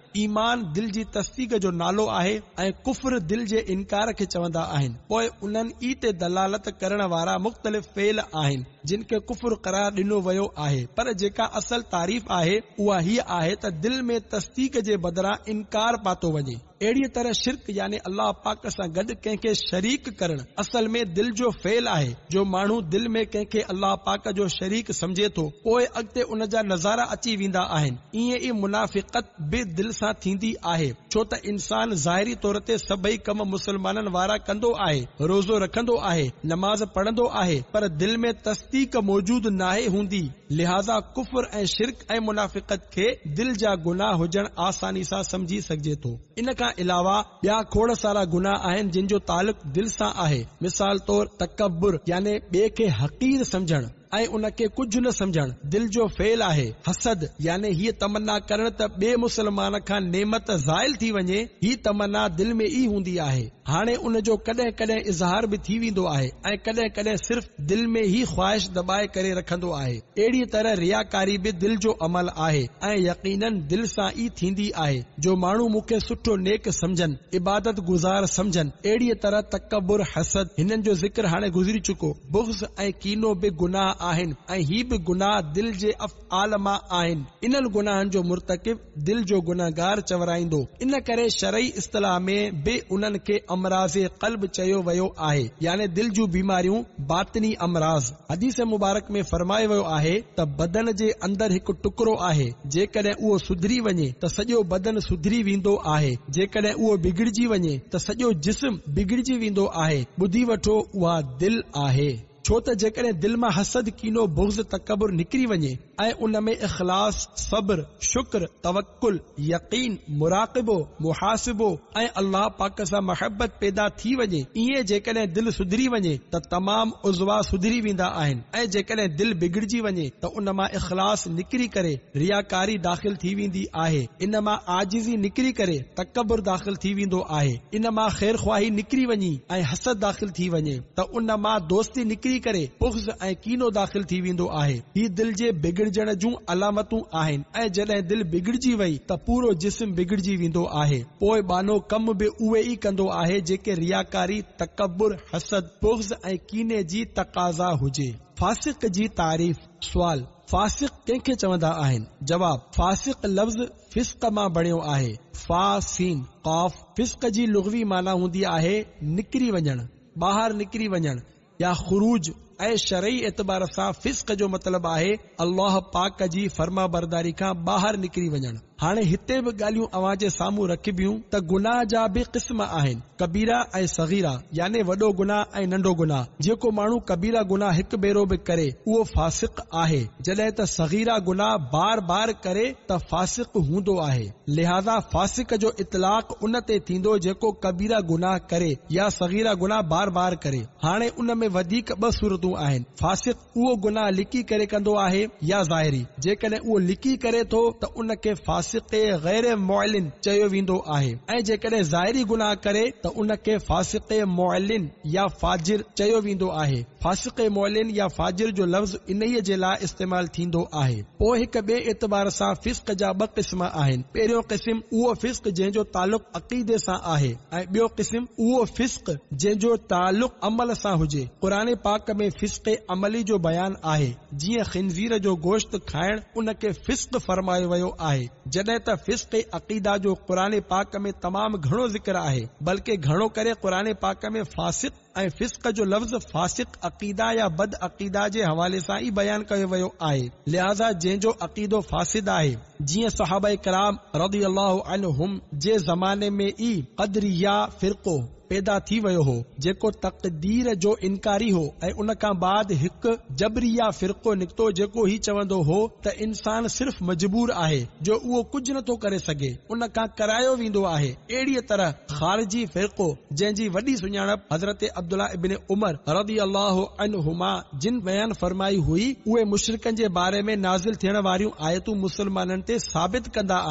ईमान दिल जी तस्दीक जो नालो आहे ऐं कुफ्र दिल जे इनकार खे चवंदा आहिनि। पोइ उन्हनि ई ते दलालत करण वारा मुख़्तलिफ़ फेल आहिनि जिन खे कुफ्र करार ॾिनो वियो आहे, पर जेका असल तारीफ़ आहे उहा हीअ आहे त दिल में तस्दीक जे बदिरां इनकार पातो वञे। अहिड़ीअ तरह शिरक यानी अल्लाह पाक सां गॾु कंहिंखे शरीक करण असल में दिल जो फेल आहे। जो माण्हू दिल में कंहिंखे अल्लाह पाक जो शरीक समझे थो, पोइ अॻिते उन जा नज़ारा अची वेंदा आहिनि। ईअं ई मुनाफ़िक़त बि दिल सां थींदी आहे, छो त इंसान ज़ाहिरी तौर ते सभई कम मुसलमाननि वारा कंदो आहे, रोज़ो रखंदो आहे, नमाज़ पढ़ंदो आहे, पर दिल में तस्दीक मौजूद नाहे हूंदी। लिहाज़ा कुफ्र ऐं शिरक ऐं मुनाफ़िक़त खे दिल जा गुनाह हुजण आसानी सां समझी सघिजे थो। इन खां अलावा ॿिया खोड़ सारा गुनाह आहिनि जिन जो तालुक दिल सां आहे। मिसाल तौर तकब्बुर यानी ॿिए खे हक़ीर समझण ऐं उनखे कुझु न समझण दिल जो फेल आहे। हसद यानी हीअ तमन्ना करण त ॿिए मुसलमान खां नेमत ज़ाइल थी वञे, ही तमन्ना दिल में ई हूंदी आहे। हाणे उन जो कॾहिं कॾहिं इज़हार बि थी वेंदो आहे ऐं कॾहिं कॾहिं सिर्फ़ दिल में ही ख्वाहिश दबाए करे रखंदो आहे। अहिड़ी तरह रियाकारी बि दिल जो अमल आहे ऐं यकीनन दिल सां ई थींदी आहे। जो माण्हू मूंखे सुठो नेक समझनि, इबादत गुज़ार समझनि, अहिड़ी तरह तकब्बुर हसद हिननि जो ज़िक्र हाणे गुज़री चुको। बुग़्ज़ ऐं कीनो बि गुनाह आहिनि ऐं ही बि गुनाह दिल जे अफ़आल मां आहिनि। इन्हनि गुनाहनि जो मुर्तकिब दिल जो गुनाहगार चवराईंदो। इन करे शरई इस्तिलाह में बि उन्हनि खे अमराज़े क़ल्ब चयो वियो आहे, यानी दिल जूं बीमारियूं, बातिनी अमराज़। हदीस मुबारक में फरमायो वियो आहे त बदन जे अंदर हिकु टुकड़ो आहे, जेकॾहिं उहो सुधरी वञे त सॼो बदन सुधरी वेंदो आहे, जेकॾहिं उहो बिगड़जी वञे त सॼो जिस्म बिगड़जी वेंदो आहे। ॿुधी वठो, उहा दिल आहे। छो त जेकॾहिं दिल मां हसद, कीनो, बुग़्ज़, तकब्बुर निकिरी वञे ऐं उन में इख़लास, सब्र, शुक्र, तवक्कुल, यकीन, मुराक़िबो, मुहासिबो ऐं अल्लाह पाक सां महबत पैदा थी वञे, ईअं जेकॾहिं दिल सुधरी वञे त तमाम उज़वा सुधरी वेंदा आहिनि। ऐं जेकॾहिं दिल बिगड़जी वञे त उन मां इख़लास निकिरी करे रियाकारी दाख़िल थी वेंदी आहे, इन मां आजिज़ी निकिरी करे तकब्बुर दाख़िल थी वेंदो आहे, इन मां ख़ैरख़्वाही निकिरी वञी ऐं हसद दाख़िल थी वञे त उन मां दोस्ती निकिरी करे बुग़्ज़ ऐं कीनो दाख़िल थी वेंदो आहे। ही दिल जे बिगड़जण जूं अलामतूं आहिनि ऐं जॾहिं दिल बिगड़जी वई त पूरो जिस्म बिगड़जी वेंदो आहे। पोइ बानो कम बि उहे ई कंदो आहे जेके रियाकारी, तकब्बुर, हसद, बुग़्ज़ ऐं कीने जी तक़ाज़ा हुजे। फासिक जी तारीफ़। सुवाल, फासिक कंहिंखे चवंदा आहिनि? जवाब, फासिक लफ़्ज़ फिस्क मां बणियो आहे। फा सीन क़ाफ। फिस्क जी लुग़वी माना हूंदी आहे निकिरी वञण, ॿाहिरि निकिरी वञण या ख़ुरूज। ऐं शरई एतबार सां फिस्क जो मतिलब आहे अल्लाह पाक जी फर्मा बरदारी खां ॿाहिरि निकिरी वञण। हाणे हिते बि ॻाल्हियूं अव्हां जे साम्हूं रखबियूं त गुनाह जा बि क़िस्म आहिनि, कबीरा ऐं सगीरा, यानी वॾो गुनाह ऐं नंढो गुनाह। जेको माण्हू कबीरा गुनाह हिकु भेरो बि करे उहो फासिक आहे, जॾहिं त सगीरा गुनाह बार बार करे त फासिक हूंदो आहे। लिहाज़ा फासिक जो इतलाक उन ते थींदो जेको कबीरा गुनाह करे या सगीरा गुनाह बार बार करे। हाणे उन में वधीक ॿ सूरतूं आहिनि। फासिक उहो गुनाह लिकी करे कंदो आहे या ज़ाहिरी। जेकॾहिं उहो लिकी करे थो त उन खे फासिक गैर मुअलिन चयो वेंदो आहे, ऐं जेकॾहिं ज़ाहिरी गुनाह करे त उन खे फासिक मुअलिन या फाजिर चयो वेंदो आहे। फासिक मुअलिन या फाजिर जो लफ़्ज़ इन्हीअ जे लाइ इस्तेमाल थींदो आहे। पोइ हिक ॿिए एतबार सां फिस्क जा ॿ क़िस्म आहिनि। पहिरियों क़िस्म उहो फिस्क जंहिंजो तालुक अक़ीदे सां आहे, ऐं ॿियो क़िस्म उहो फिस्क जंहिंजो तालुक अमल सां हुजे। क़ुरान पाक में फिस्क अमली जो बयान आहे, जीअं खिंजीर जो गोश्त खाइण उन खे फिस्क फरमायो वियो आहे, जॾहिं त फिस्क अक़ीदा जो क़ुरान पाक में तमामु घणो ज़िक्र आहे। बल्कि घणो करे क़ुरान पाक में फासिक ऐं फिस्क जो लफ़्ज़ फासिक अक़ीदा या बद अक़ीदा जे हवाले सां ई बयान कयो वियो आहे। लिहाज़ा जंहिंजो अक़ीदो फासिद आहे, जीअं सहाबा किराम रज़ियल्लाहु अन्हुम जे ज़माने में ई क़दरिया फ़िरक़ो पैदा थी वियो हो, जेको तक़दीर जो इनकारी हो, ऐं उन खां बाद हिकु जबरिया फ़िरक़ो निकितो जेको ही चवंदो हो त इंसान सिर्फ़ मजबूर आहे, जो उहो कुझु नथो करे सघे, उन खां करायो वेंदो आहे। अहिड़ीअ तरह ख़ारिजी फ़िरक़ो जंहिंजी वॾी सुञाणप हज़रत अब्दुल्ला इब्न उमर रज़ियल्लाहु अन्हुमा जिन बयान फरमाई हुई, उहे मुशरिकनि जे बारे में नाज़िल थियण वारियूं आयतूं मुसलमाननि ते साबित कंदा आहिनि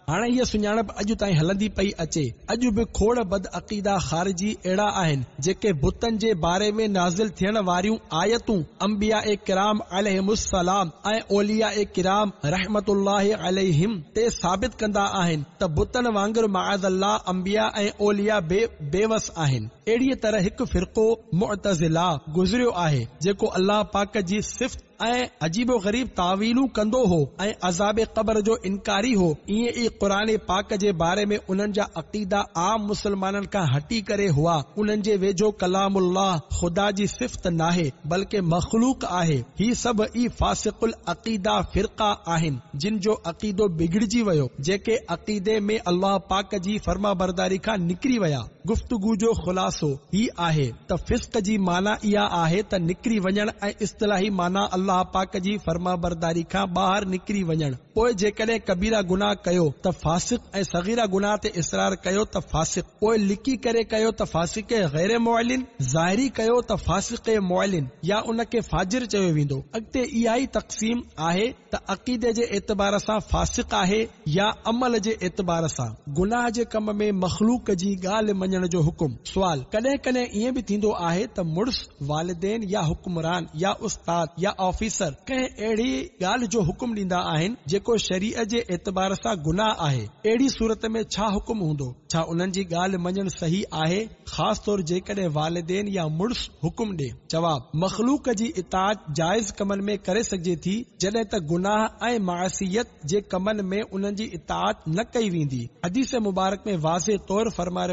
हाणे हीअ सुञाणप अॼु ताईं हलंदी पई अचे। अॼु बि खोड़ बद अक़ीदा ख़ारिजी अहिड़ा आहिनि जेके बुतनि जे बारे में नाज़िल थियण वारियूं आयतूं अंबिया ए किराम अलैहिमुस्सलाम ऐं औलिया ए किराम रहमतुल्लाहि अलैहिम ते साबित कंदा आहिनि त बुतनि वांगुरु मअज़ल्लाह अंबिया ऐं औलिया बेवस आहिनि। अहिड़ीअ तरह हिकु फ़िरक़ो मुअतज़िला गुज़रियो आहे जेको अल्लाह पाक जी सिफ़त ऐं अजीबो ग़रीब तावीलूं कंदो हो ऐं अज़ाब क़ब्र जो इनकारी हो। ईअं ई क़ुरान पाक जे बारे में उन्हनि जा अक़ीदा आम मुसलमाननि खां हटी करे हुआ। उन्हनि जे वेझो कलामुल्लाह ख़ुदा जी सिफ़त नाहे बल्कि मख़लूक आहे। ही सभु ई फासिकुल अक़ीदा फ़िरक़ा आहिनि जिन जो अक़ीदो बिगड़जी वियो, जेके अक़ीदे में अल्लाह पाक जी फर्मा बरदारी खां निकिरी विया। गुफ्तगू जो ख़ुलासो ही आहे त फ़िस्क़ जी माना इहा आहे त निकिरी वञण ऐं इस्तिलाही माना अल्लाह पाक जी फर्मा बरदारी खां ॿाहिरि निकिरी वञण। पोइ जेकॾहिं कबीरा गुनाह कयो त फासिक ऐं सगीरा गुनाह ते इसरार कयो त फासिक, पोइ लिकी करे कयो त फासिक गैर मुअलिन, ज़ाहिरी कयो त फासिक मुअलिन या उनखे फाजिर चयो वेंदो। अॻिते इहा ई तक़सीम आहे त अक़ीदे जे एतबार सां फासिक आहे या अमल जे एतबार सां। गुनाह जे कम में मख़लूक जी ॻाल्हि मञण जो हुकुम। सुवाल, कॾहिं कॾहिं ईअं बि थींदो आहे त मुड़ुस, वालिदेन या हुक्मरान या उस्ताद या ऑफिसर कंहिं अहिड़ी ॻाल्हि जो हुकुम ॾींदा आहिनि जेको शरीअ जे एतबार सां गुनाह आहे। अहिड़ी सूरत में छा हुकुम हूंदो? छा उन्हनि जी ॻाल्हि मञण सही आहे, ख़ासि तौर जेकॾहिं वालिदेन या मुड़ुस हुकुम ॾे? जवाब, मख़लूक जी इताअत जाइज़ कमनि में करे सघिजे थी जॾहिं त गुनाह ऐं मासियत जे कमनि में उन्हनि जी इताअत न कई वेंदी। हदीस मुबारक में वाज़े तौर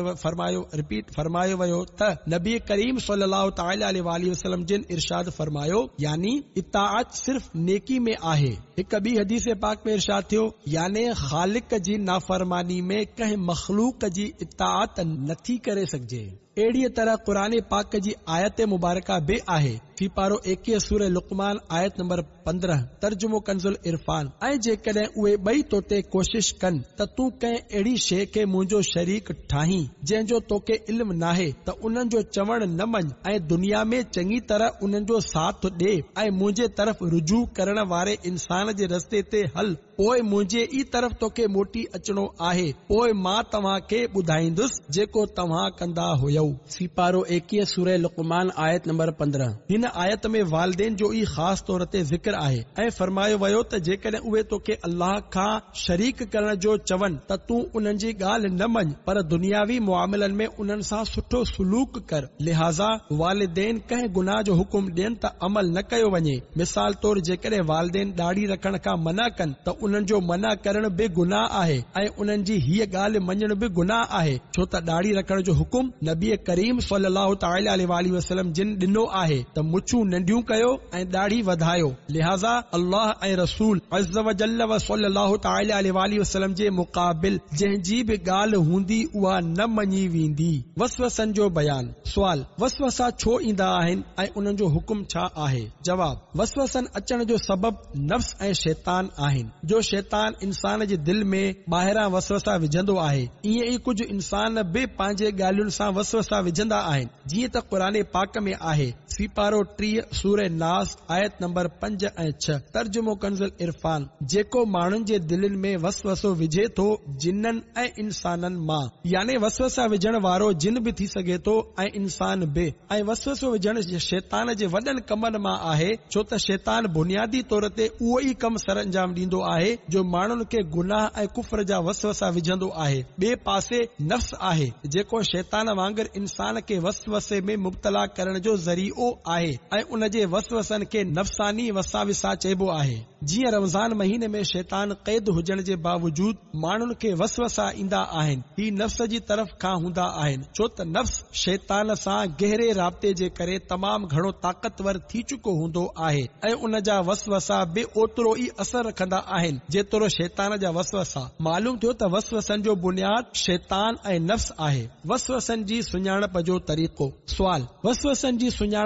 फरमायो वियो त नबी करीम सल्लल्लाहु तआला अलैहि वसल्लम जिन इरशाद फरमायो, यानी इताअत सिर्फ नेकी में आहे। हिक ॿी हदीस पाक में इरशाद थियो, यानी ख़ालिक जी नाफरमानी में कंहिं मख़लूक जी इताअत नथी करे सघिजे। अहिड़ीअ तरह क़ुरान पाक जी आयत मुबारका बि आहे। फी पारो 21 सूरह लुक़मान आयत नंबर 15, तर्जुमो कंजुल इरफान। ऐं जेकॾहिं उहे ॿई तोते कोशिश कनि त तूं कंहिं अहिड़ी शइ खे मुंहिंजो शरीक ठाहीं जंहिंजो तोखे इल्म नाहे त उन्हनि जो चवण न मञ ऐं दुनिया में चङी तरह उन्हनि जो साथ ॾे ऐं मुंहिंजे तरफ़ रुजू करण वारे इंसान जे रस्ते ते हल, पोइ मुंहिंजे ई तरफ़ तोखे मोटी अचणो आहे, पोइ मां तव्हां खे ॿुधाईंदुसि जेको तव्हां कंदा हुयो। सीपारो 21 सूरह लुक़मान आयत नंबर 15। हिन आयत में वालिदेन जो ई ख़ासि तौर ते ज़िक्र आहे ऐं फरमायो वियो त जेकॾहिं उहे तोखे अल्लाह खां शरीक करण जो चवनि त तूं उन्हनि जी ॻाल्हि न मञ, पर दुनियावी मुआमिलनि में उन्हनि सां सुठो सुलूक कर। लिहाज़ा वालिदेन कंहिं गुनाह जो हुकुम ॾियनि त अमल न कयो वञे। मिसाल तौर जेकॾहिं वालिदेन दाढ़ी रखण खां मना कनि त उन्हनि जो मना करण बि गुनाह आहे ऐं उन्हनि जी हीअ ॻाल्हि मञण बि गुनाह आहे, छो त दाढ़ी रखण जो हुकुम नबी करीम सल्लल्लाहु तआला अलैहि वसल्लम जिन ॾिनो आहे त मुछूं नंढियूं कयो ऐं दाढ़ी वधायो। लिहाज़ा अल्लाह ऐं रसूल अज़्ज़ व जल्ल व सल्लल्लाहु तआला अलैहि वसल्लम जे मुक़ाबिल जंहिंजी बि ॻाल्हि हूंदी उहा न मञी वेंदी। वसवसनि जो बयान। सुवाल, वसवसा छो ईंदा आहिनि ऐं उन्हनि जो हुकुम छा आहे? जवाब, वसवसनि अचण जो सबबु नफ्स ऐं शैतान आहिनि। जो शैतान इंसान जे दिल में ॿाहिरां वसवसा विझंदो आहे, ईअं ई कुझु इंसान बि पंहिंजे ॻाल्हियुनि सां वसवसा विझंदा आहिनि। जीअं त क़ुरान पाक में आहे, सीपारो 30 सूरह नास आयत नंबर 5 ऐं 6, तर्जुमो कंजुल इरफान। जेको माण्हुनि जे दिलनि में वसवसो विझे थो जिन्ननि ऐं इंसाननि मां, यानी वसवसा विझण वारो जिन बि थी सघे थो ऐं इंसान बि। ऐं वसवसो विझण शैतान जे वॾनि कमनि मां आहे, छो त शैतान बुनियादी तौर ते उहो ई कम सर अंजाम ॾींदो आहे जो माण्हुनि खे गुनाह ऐं कुफ्र जा वसवसा विझंदो आहे। ॿिए पासे नफ्स आहे जेको शैतान वांगुरु इंसान खे वसवसे में मुब्तला करण जो ज़रियो आहे ऐं उन जे वसवसनि खे नफ़सानी वसाविसा चइबो आहे। जीअं रमज़ान महीने में शैतान क़ैद हुजण जे बावजूदु माण्हुनि खे वसवसा ईंदा आहिनि, ही नफ्स जी तरफ़ खां हूंदा आहिनि, छो त नफ्स शैतान सां गहरे राब्ते जे करे तमामु घणो ताक़तवर थी चुको हूंदो आहे ऐं उन जा वसवसा बि ओतिरो ई असर रखंदा आहिनि जेतिरो शैतान जा वसवसा। मालूम थियो त वसवसनि जो बुनियाद शैतान ऐं नफ्स आहे। वसवसनि जी सुञाणप जो तरीक़ो। सुवाल, वसवसनि जी सुञाणप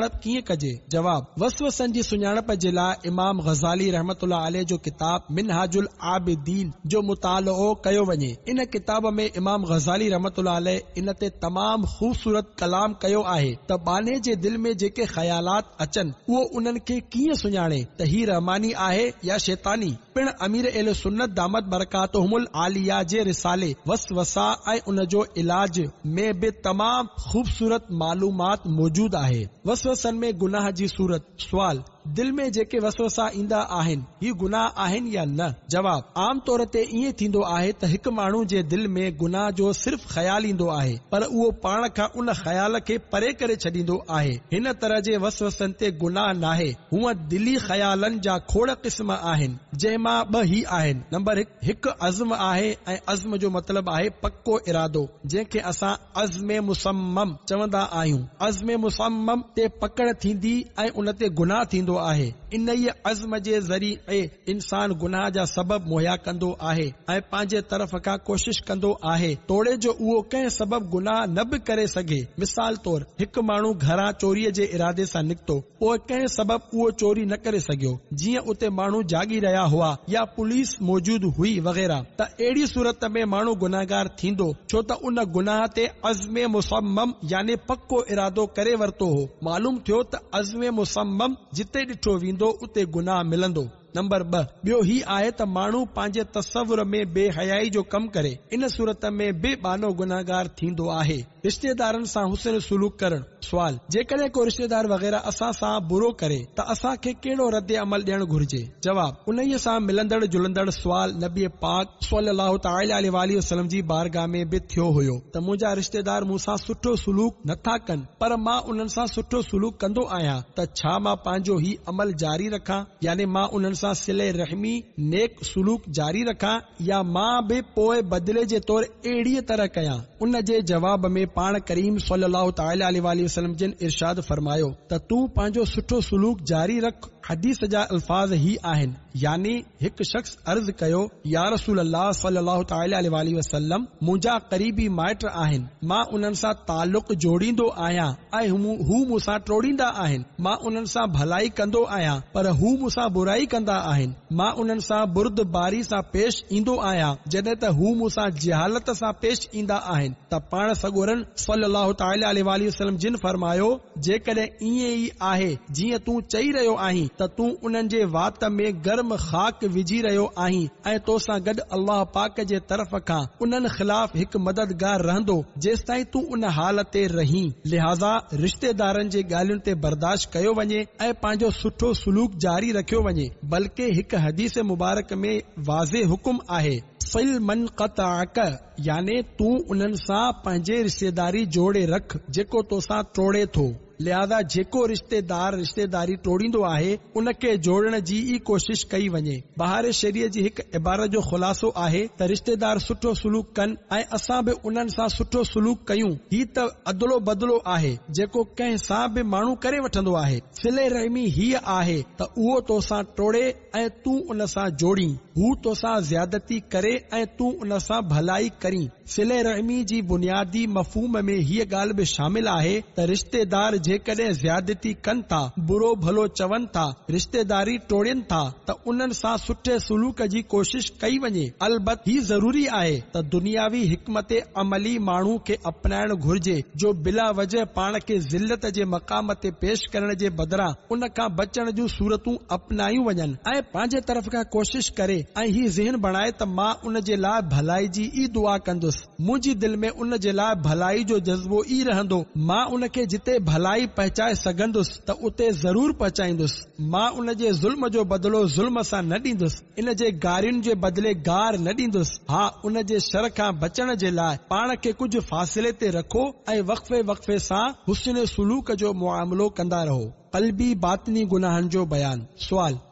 सुञाणप कीअं कजे? जवाब, वसवसनि जी सुञाणप जे लाइ इमाम ग़ज़ाली रहमतुल्लाह अलैह जो किताब मिनहाजुल आबिदीन जो मुतालो कयो वञे। इन किताब में इमाम ग़ज़ाली रहमतुल्लाह अलैह इन ते तमाम खूबसूरत कलाम कयो आहे त बाने जे दिल में जेके ख़यालात अचनि उहो उन्हनि खे कीअं सुञाणे त ही रहमानी आहे या शैतानी। पिण अमीर अहले सुन्नत दामत बरकातुहुमुल आलिया जे रिसाले वसवसा ऐं उन जो इलाज में भी तमाम खूबसूरत मालूमात मौजूद आहे। वसवसनि में गुनाह जी सूरत। सुवाल, दिल में जेके वसवसा ईंदा आहिनि ही गुनाह आहिनि या न? जवाब, आम तौर ते ईअं थींदो आहे त हिकु माण्हू जे दिल में गुनाह जो सिर्फ़ ख़्याल ईंदो आहे पर उहो पाण खां उन ख़्याल खे परे करे छॾींदो आहे। हिन तरह जे वसवसनि ते गुनाह नाहे। हूअ दिली ख़्यालनि जा खोड़ क़िस्म आहिनि जंहिंमां ॿ ही आहिनि। नंबर हिकु अज़्म आहे ऐं अज़्म जो मतिलबु आहे पक्को इरादो जंहिंखे असां अज़्म मुसम्मम चवंदा आहियूं। अज़्म मुसम्मम ते पकड़ थींदी ऐं उन ते गुनाह थींदो आहे। इन ई अज़्म जे ज़रिए इंसान गुनाह जा सबब मुहैया कंदो आहे ऐं पंहिंजे तरफ़ खां कोशिश कंदो आहे तोड़े जो उहो कंहिं सबब गुनाह न बि करे सघे। मिसाल तौर, हिकु माण्हू घरां चोरीअ जे इरादे सां निकितो, पोइ कंहिं सबब उहो चोरी न करे सघियो, जीअं उते माण्हू जागी रहिया हुआ या पुलिस मौजूद हुई वग़ैरह, त अहिड़ी सूरत में माण्हू गुनाहगार थींदो छो त उन गुनाह ते अज़्म मुसम्मम यानी पक्को इरादो करे वरितो हो। मालूम थियो त अज़्म मुसम्मम जिते ॾिठो वेंदो उते गुनाह मिलंदो। नंबर 2, ॿियो ही आहे त माण्हू पंहिंजे तसव्वुर में बेहयाई जो कमु करे। इन सूरत में बेबानो गुनाहगार थींदो आहे। रिश्तेदारनि सां हुस्न सुलूक करणु। सुवाल, जेकॾहिं को रिश्तेदार वग़ैरह असां सां बुरो करे त असां खे कहिड़ो रद्द अमल ॾियणु घुर्जे? जवाब, उन्हीअ सां मिलंदड़ जुलंदड़ सुवाल नबी पाक सल्लल्लाहु तआला अलैहि वसल्लम जी बारगाह में बि थियो हुयो त मुंहिंजा रिश्तेदार मूंसां सुठो सुलूक नथा कनि पर मां उन्हनि सां सुठो सुलूक कंदो आहियां, त छा मां पंहिंजो ही अमल जारी रखां? यानी मां उन्हनि सां सिले रहमी नेक सुलूक जारी रखां या मां बि पोइ बदिले जे तौर अहिड़ीअ तरह कयां? उन जे जवाब में पाण करीम सल्लल्लाहु तआला अलैहि वसल्लम जिन इरशाद फरमायो त तूं पंहिंजो सुठो सुलूक जारी रख। हदीस जा अल्फाज ही आहिनि, यानी हिकु शख्स अर्ज़ कयो, या रसूल अल्लाह सल्लल्लाहु तआला अलैहि वसल्लम, मुंहिंजा क़रीबी माइट आहिनि, मां उन्हनि सां ताल्लुक़ जोड़ींदो आहियां ऐं हू मूंसां टोड़ींदा आहिनि। मां उन्हनि सां भलाई कंदो आहियां पर हू मूंसां बुराई कंदा आहिनि। मां उन्हनि सां बुर्दबारी सां पेश ईंदो आहियां जॾहिं त हू मूंसां जहालत सां पेश ईंदा आहिनि। त पाण सगोरन सल्लल्लाहु तआला अलैहि वसल्लम जिन फरमायो, जेकॾहिं ईअं ई आहे जीअं तूं चई रहियो आहीं त तूं उन्हनि जे वात में गर्म ख़ाक विझी रहियो आहीं ऐं तोसां गॾु अल्लाह पाक जे तरफ़ खां उन्हनि ख़िलाफ़ हिकु मददगार रहंदो जेसि ताईं तूं उन हाल ते रहीं। लिहाज़ा रिश्तेदारनि जे ॻाल्हियुनि ते बर्दाश्त कयो वञे ऐं पंहिंजो सुठो सुलूक जारी रखियो वञे। बल्कि हिकु हदीस मुबारक में वाज़े हुकुम आहे, सिल मन क़तअक, यानी तूं उन्हनि सां पंहिंजे रिश्तेदारी जोड़े रख जेको तोसां टोड़े थो। लिहाज़ा जेको रिश्तेदारी टोड़ींदो आहे उनखे जोड़ण जी ई कोशिश कई वञे। बहार शरीयत जी हिकु इबारत जो ख़ुलासो आहे त रिश्तेदार सुठो सुलूक कनि ऐं असां बि उन्हनि सां सुठो सुलूक कयूं। ही त अदलो बदलो आहे जेको कंहिं सां बि माण्हू करे वठंदो आहे। सिले रहमी हीअ आहे त उहो तोसां टोड़े ऐं तूं उन सां जोड़ी, हू तोसां ज़्यादती करे ऐं तूं उन सां भलाई करी। सिले रहमी जी बुनियादी मफ़हूम में हीअ ॻाल्हि बि शामिल आहे त रिश्तेदार जेकॾहिं ज़्यादती कनि था, बुरो भलो चवनि था, रिश्तेदारी टोड़नि था त उन्हनि सां सुठे सुलूक जी कोशिश कई वञे। अलबत ही ज़रूरी आहे त दुनियावी हिकमत अमली माण्हू खे अपनाइण घुर्जे जो बिला वजह पाण खे ज़िल्लत जे मक़ाम ते पेश करण जे बदिरां उन खां बचण जूं सूरतूं अपनायूं वञनि ऐं पंहिंजे तरफ़ खां कोशिश करे ऐं ही ज़हन बणाए त मां उन जे लाइ भलाई जी ई दुआ कंदुसि, मुंहिंजी दिल में उन जे लाइ भलाई जो जज़्बो ई रहंदो, मां उन खे जिते भलाई पहुचाए सघंदुसि त उते ज़रूर पहुचाईंदुसि। मां उन जे ज़ुल्म जो बदिलो ज़ुल्म सां न ॾींदुसि, इन जे गारियुनि जे बदिले गार न ॾींदुसि। हा, उन जे शर खां बचण जे लाइ पाण खे कुझु फ़ासिले ते रखो ऐं वक़फ़े सां हुस्न सुलूक जो मुआमिलो कंदा रहो। क़ल्बी बातिनी गुनाहनि जो बयान। सुवाल,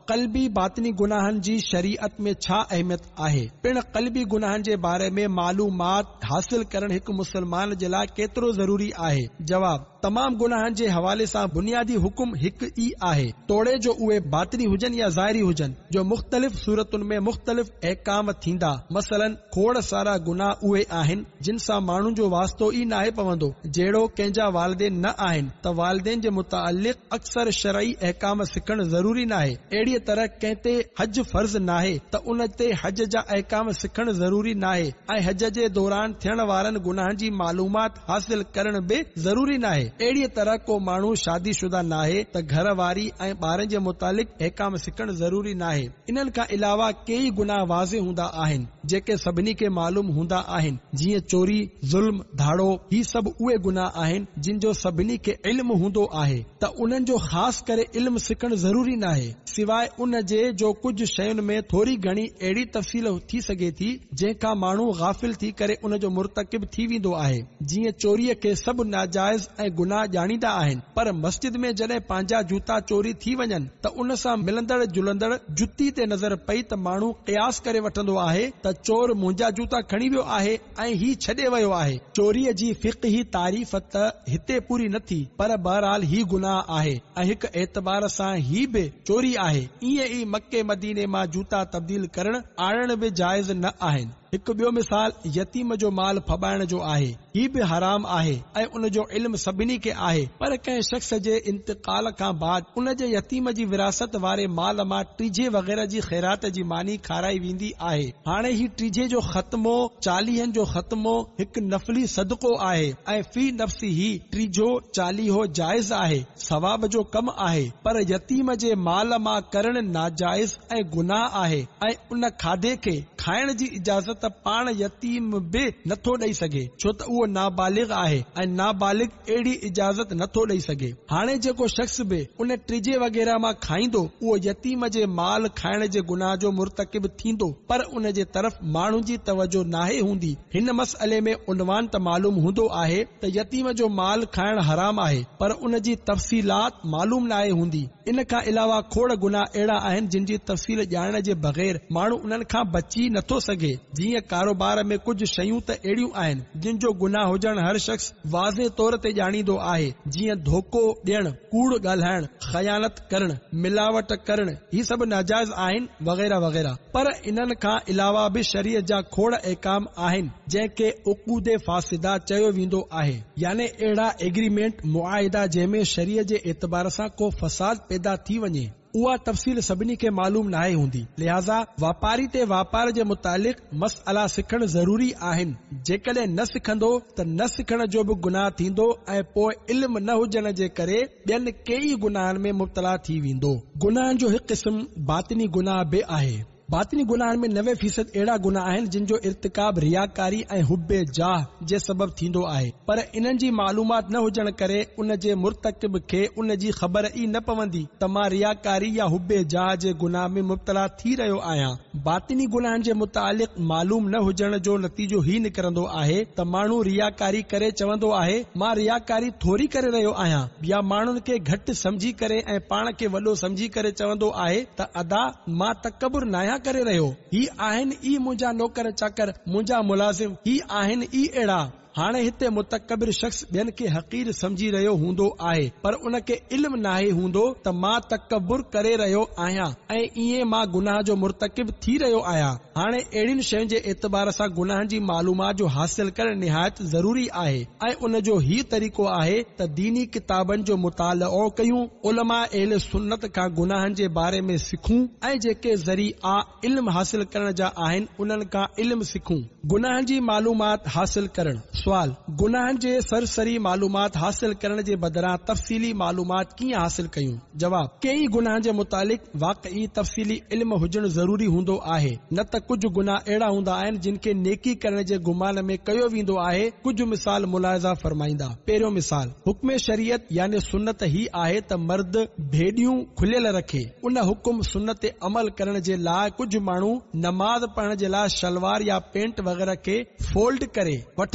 क़ल्बी बातिनी गुनाहनि जी शरीयत में छा अहमियत आहे? पिण क़ल्बी गुनाहनि जे बारे में मालूमात हासिल करण हिकु मुस्लमान जे लाइ केतिरो ज़रूरी आहे? जवाब: तमाम गुनाहनि जे हवाले सां बुनियादी हुकुम हिकु ई आहे, तोड़े जो उहे बातिनी हुजनि या ज़ाहिरी हुजनि, जो मुख़्तलिफ़ सूरतुनि में मुख़्तलिफ़ अहकाम थींदा। मसलन, खोड़ सारा गुनाह उहे आहिनि जिन सां माण्हुनि जो वास्तो ई नाहे पवंदो। जहिड़ो कंहिंजा वालिदेन न आहिनि त वालिदेन जे मुतालिक़ अक्सर शरई अहकाम सिखणु ज़रूरी नाहे। अहिड़ीअ तरह कंहिं ते हज फर्ज़ नाहे त उन ते हज जा अहकाम सिखणु ज़रूरी नाहे ऐं हज जे दौरान थियण वारनि गुनाहनि जी मालूमात हासिल करण बि ज़रूरी नाहे। अहिड़ीअ तरह को माण्हू शादीशुदा नाहे त घर वारी ऐं ॿारनि जे मुतालिक़ अहकाम सिखणु ज़रूरी नाहे। इन्हनि खां अलावा कई गुनाह वाज़े हूंदा आहिनि जेके सभिनी खे मालूम हूंदा आहिनि, जीअं चोरी, ज़ुल्म, धाड़ो। ही सभु उहे गुनाह आहिनि जिन जो सभिनी खे इल्म हूंदो आहे त उन्हनि जो ख़ासि करे इल्म सिखणु ज़रूरी नाहे, सिवाय उन जे जो कुझु शयुनि में थोरी घणी अहिड़ी तफ़सील थी सघे थी जंहिंखां माण्हू गाफ़िल थी करे उन जो मुर्तकिब थी वेंदो आहे। जीअं चोरीअ खे सभु नाजाइज़ ऐं गुनाह ॼाणींदा आहिनि, पर मस्जिद में जॾहिं पंहिंजा जूता चोरी थी वञनि त उन सां मिलंदड़ जुलंदड़ जुती ते नज़र पई त माण्हू क़यास करे वठंदो आहे त चोर मुंहिंजा जूता खणी वियो आहे ऐं ही छॾे वियो आहे। चोरीअ जी फ़िक़ही तारीफ़ त हिते पूरी न थी, पर बहरहाल ही गुनाह आहे ऐं हिकु एतबार सां ही बि चोरी आहे। ईअं ई मके मदीने मां जूता तब्दील करण आणण बि जाइज़ न आहिनि। हिकु ॿियो मिसाल यतीम जो माल फॿाइण जो आहे। ही बि हराम आहे ऐं उन जो इल्म सभिनी खे आहे, पर कंहिं शख़्स जे इंतकाल खां बाद उन जे यतीम जी विरासत वारे माल मां टीजे वग़ैरह जी ख़ैरात जी मानी खाराई वेंदी आहे। हाणे ही टीजे जो ख़त्मो, चालीहनि जो ख़त्मो हिकु नफ़ली सदको आहे ऐं फी नफ़्सी ही टीजो चालीहो जाइज़ आहे, सवाब जो कम आहे, पर यतीम जे माल मां करण नाजाइज़ ऐं गुनाह आहे ऐं उन खाधे खे खाइण जी इजाज़त पाण यतीम बि नथो ॾेई सघे, छो त उहो नाबालिग आहे ऐं नाबालिग अहिड़ी इजाज़त नथो ॾेई सघे। हाणे जेको शख़्स बि उन टीजे वग़ैरह मां खाईंदो उहो यतीम जे माल खाइण जे गुनाह जो मुर्तकिब थींदो, पर उन जे तरफ़ माण्हू जी तवजो नाहे हूंदी। हिन मसइले में उनवान त मालूम हूंदो आहे त यतीम जो माल खाइण हराम आहे, पर उन जी तफ़सीलात मालूम नाहे हूंदी। इन खां अलावा खोड़ गुनाह अहिड़ा आहिनि जिन जी तफ़सील ॼाणण जे बग़ैर माण्हू उन्हनि खां बची नथो सघे। जीअं कारोबार में कुझु शयूं त अहिड़ियूं आहिनि जिन जो गुनाह हुजण हर शख़्स वाज़े तौर ते ॼाणींदो आहे, जीअं धोखो ॾियण, कूड़ ॻाल्हाइण, ख़यानत करण, मिलावट करण। ही सभु नाजाइज़ आहिनि वग़ैरह वग़ैरह। पर इन्हनि खां अलावा बि शरीयत जा खोड़ अहकाम आहिनि जंहिंखे उक़ूदे फासिदा चयो वेंदो आहे, याने अहिड़ा एग्रीमेंट, मुआहिदा जंहिंमें शरीयत जे एतबार सां को फसाद पैदा थी वञे। उहा तफ़सील सभिनी खे मालूम नाहे हूंदी, लिहाज़ा वापारी ते वापार जे मुतालिक़ मसइला सिखण ज़रूरी आहिनि। जेकॾहिं न सिखंदो त न सिखण जो बि गुनाह थींदो ऐं पोइ इल्म न हुजण जे करे ॿियनि कई गुनाहनि में मुब्तला थी वेंदो। गुनाहनि जो हिकु क़िस्म बातिनी गुनाह बि आहे। बातिनी गुनाहनि में 90% अहिड़ा गुनाह आहिनि जिन जो इर्तिकाब रियाकारी ऐं हुब्बे जाह जे सबब थींदो आहे, पर इन्हनि जी मालूमात न हुजण करे उन जे मुर्तकिब खे उन जी ख़बर ई न पवंदी त मां रियाकारी या हुब्बे जाह जे गुनाह में मुब्तला थी रहियो आहियां। बातिनी गुनाहनि जे मुतालिक़ मालूम न हुजण जो नतीजो ही निकिरंदो आहे त माण्हू रियाकारी करे चवंदो आहे मां रियाकारी थोरी करे रहियो आहियां, या माण्हुनि खे घटि समझी करे ऐं पाण खे वॾो समझी करे चवंदो आहे त अदा मां तकबुर नाहियां करे रहियो। ही आहिनि ई मुंहिंजा नौकर चाकर, मुंहिंजा मुलाज़िम, ही आहिनि ई अहिड़ा। हाणे हिते मुतकबिर शख़्स ॿियनि खे हक़ीर समझी रहियो हूंदो आहे, पर उन खे इल्म नाहे हूंदो त मां तकबुर करे रहियो आहियां ऐं ईअं मां गुनाह जो मुर्तकिब थी रहियो आहियां। हाणे अहिड़ियुनि शयुनि जे एतबार सां गुनाहनि जी मालूमात जो हासिल करणु निहायत ज़रूरी आहे ऐं उन जो ही तरीक़ो आहे त दीनी किताबनि जो मुतालो कयूं, उलमा अहले सुन्नत खां गुनाहनि जे बारे में सिखूं ऐं जेके ज़रिया इल्म हासिल करण जा आहिनि उन्हनि खां इल्म सिखूं। गुनाहनि जी मालूमात हासिल करणु। सवाल: गुनाहनि जे सरसरी मालूमात हासिल करण जे बदिरां तफ़सीली मालूमात कीअं हासिल कयूं? जवाब: कई गुनाहनि जे मुतालिक़ वाक़ई तफ़सीली इल्म हुजणु ज़रूरी हूंदो आहे, न त कुझु गुनाह अहिड़ा हूंदा आहिनि जिन खे नेकी करण जे गुमान में कयो वेंदो आहे। कुझु मिसाल मुलाहिज़ा फरमाईंदा। पहिरियों मिसाल, हुक्म शरीयत यानी सुन्नत ही आहे त मर्द भेड़ियूं खुलियल रखे। उन हुक्म सुन्नत ते अमल करण जे लाइ कुझु माण्हू नमाज़ पढ़ण जे लाइ शलवार या पेंट वग़ैरह खे फोल्ड करे वठंदा आहिनि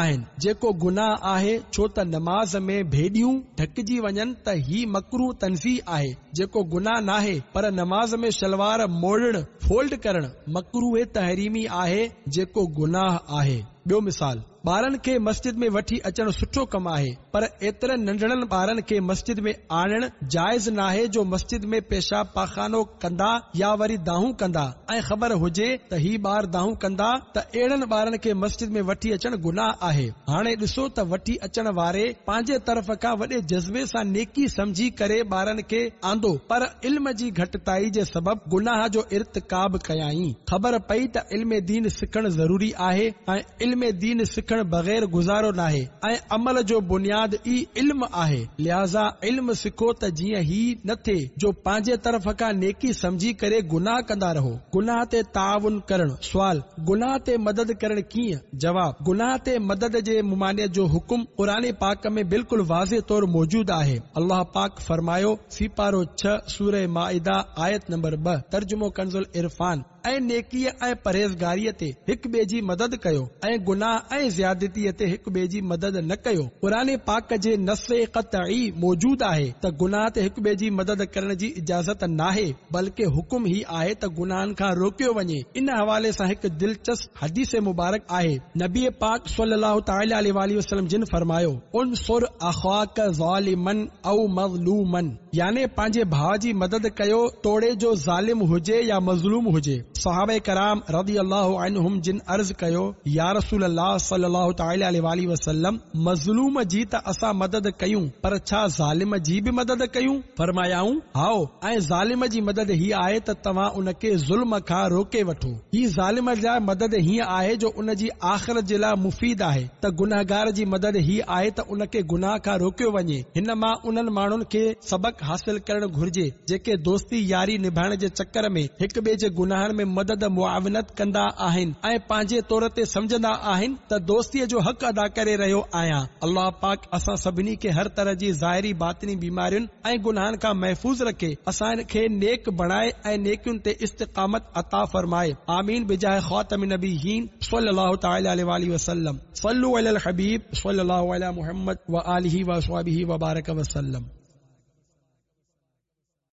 आहिनि। जेको गुनाह आहे छो त नमाज़ में भेडियूं ढकिजी वञनि त ही मकरूह तंज़ी आहे। जेको गुनाह नाहे पर नमाज़ में शलवार मोड़ण फोल्ड करण मकरूह तहरीमी आहे जेको गुनाह आहे। ॿियो मिसाल, ॿारनि खे मस्जिद में वठी अचणु सुठो कमु आहे, पर एतिरनि नंढड़नि ॿारनि खे मस्जिद में आणणु जाइज़ नाहे जो मस्जिद में पेशाब पाखानो कंदा या वरी दाहूं कंदा ऐं ख़बर हुजे त ही ॿार दाहूं कंदा त अहिड़नि ॿारनि खे मस्जिद में वठी अचणु गुनाह आहे। हाणे ॾिसो त वठी अचण वारे पंहिंजे तरफ़ खां वॾे जज़्बे सां नेकी समझी करे ॿारनि खे आंदो, पर इल्म जी घटिताई जे सबबि गुनाह जो इर्तिकाब कयाई। ख़बर पई त इल्म दीन सिखणु ज़रूरी आहे ऐं इल्म दीन सिखण बग़ैर गुज़ारो नाहे ऐं अमल जो बुनियाद ई इल्म आहे। लिहाज़ा इल्म सिखो त जीअं ही न थिए जो पंहिंजे तरफ़ खां नेकी समझी करे गुनाह कंदा रहो। गुनाह ते ताउन करण। सुवाल, गुनाह ते मदद करण कीअं? जवाब, गुनाह ते मदद जे मुमानियत जो हुकुम क़ुरान पाक में बिल्कुलु वाज़े तौर मौजूद आहे। अल्लाह पाक फरमायो, सीपारो 6 सूरह माइदा आयत नंबर 2, तर्जुमो कंजुल इरफान, ऐं नेकीअ ऐं परहेज़गारीअ ते हिक ॿिए जी मदद कयो ऐं गुनाह ऐं ज़्यादतीअ ते हिक ॿिए जी मदद न कयो। क़ुरान पाक जे नस्से क़तई मौजूद आहे त गुनाह ते हिक ॿिए जी मदद करण जी इजाज़त नाहे, बल्कि हुकुम ही आहे त गुनाहनि खां रोकियो वञे। इन हवाले सां हिकु दिलचस्प हदीस मुबारक आहे। नबी पाक सल्लल्लाहु तआला अलैहि वसल्लम जिन फरमायो, उनसुर अख़ाक ज़ालिमन औ मज़लूमन, याने पंहिंजे भाउ जी मदद कयो तोड़े जो ज़ालिम हुजे या मज़लूम हुजे। सहाबे कराम रज़ियल्लाहु अन्हुम जिन अर्ज़ कयो, या रसूल अल्लाह सल्लल्लाहु तआला अलैहि वसल्लम, मज़लूम जी त असां मदद कयूं, पर छा ज़ालिम जी बि मदद कयूं? फरमायाऊं, हाओ, ऐं ज़ालिम जी मदद ही आहे त तव्हां उनखे ज़ुल्म खां रोके वठो। ही ज़ालिम लाइ मदद हीअं आहे जो उन जी आख़िरत जे लाइ मुफ़ीद आहे, त गुनाहगार जी मदद ही आहे त उनखे गुनाह खां रोकियो वञे। हिन मां उन्हनि माण्हुनि खे सबक हासिल करणु घुर्जे जेके दोस्ती यारी निभाइण जे चक्कर में हिक ॿिए जे गुनाहनि में मदद मुआविनत कंदा आहिनि ऐं पंहिंजे तौर ते समझंदा आहिनि त दोस्तीअ जो हक़ अदा करे रहियो आहियां। अल्लाह पाक असां सभिनी खे हर तरह जी ज़ाहिरी बातिनी बीमारियुनि ऐं गुनाहनि खां महफ़ूज़ रखे, असां खे नेक बणाए ऐं नेकियुनि ते इस्तिक़ामत अता फरमाए। आमीन बिजाह ख़ातमिन नबीयीन सल्लल्लाहु तआला अलैहि वसल्लम। सल्लु अलल हबीब सल्लल्लाहु अला मुहम्मद व आलिहि व अस्हाबिहि व बारक वसल्लम।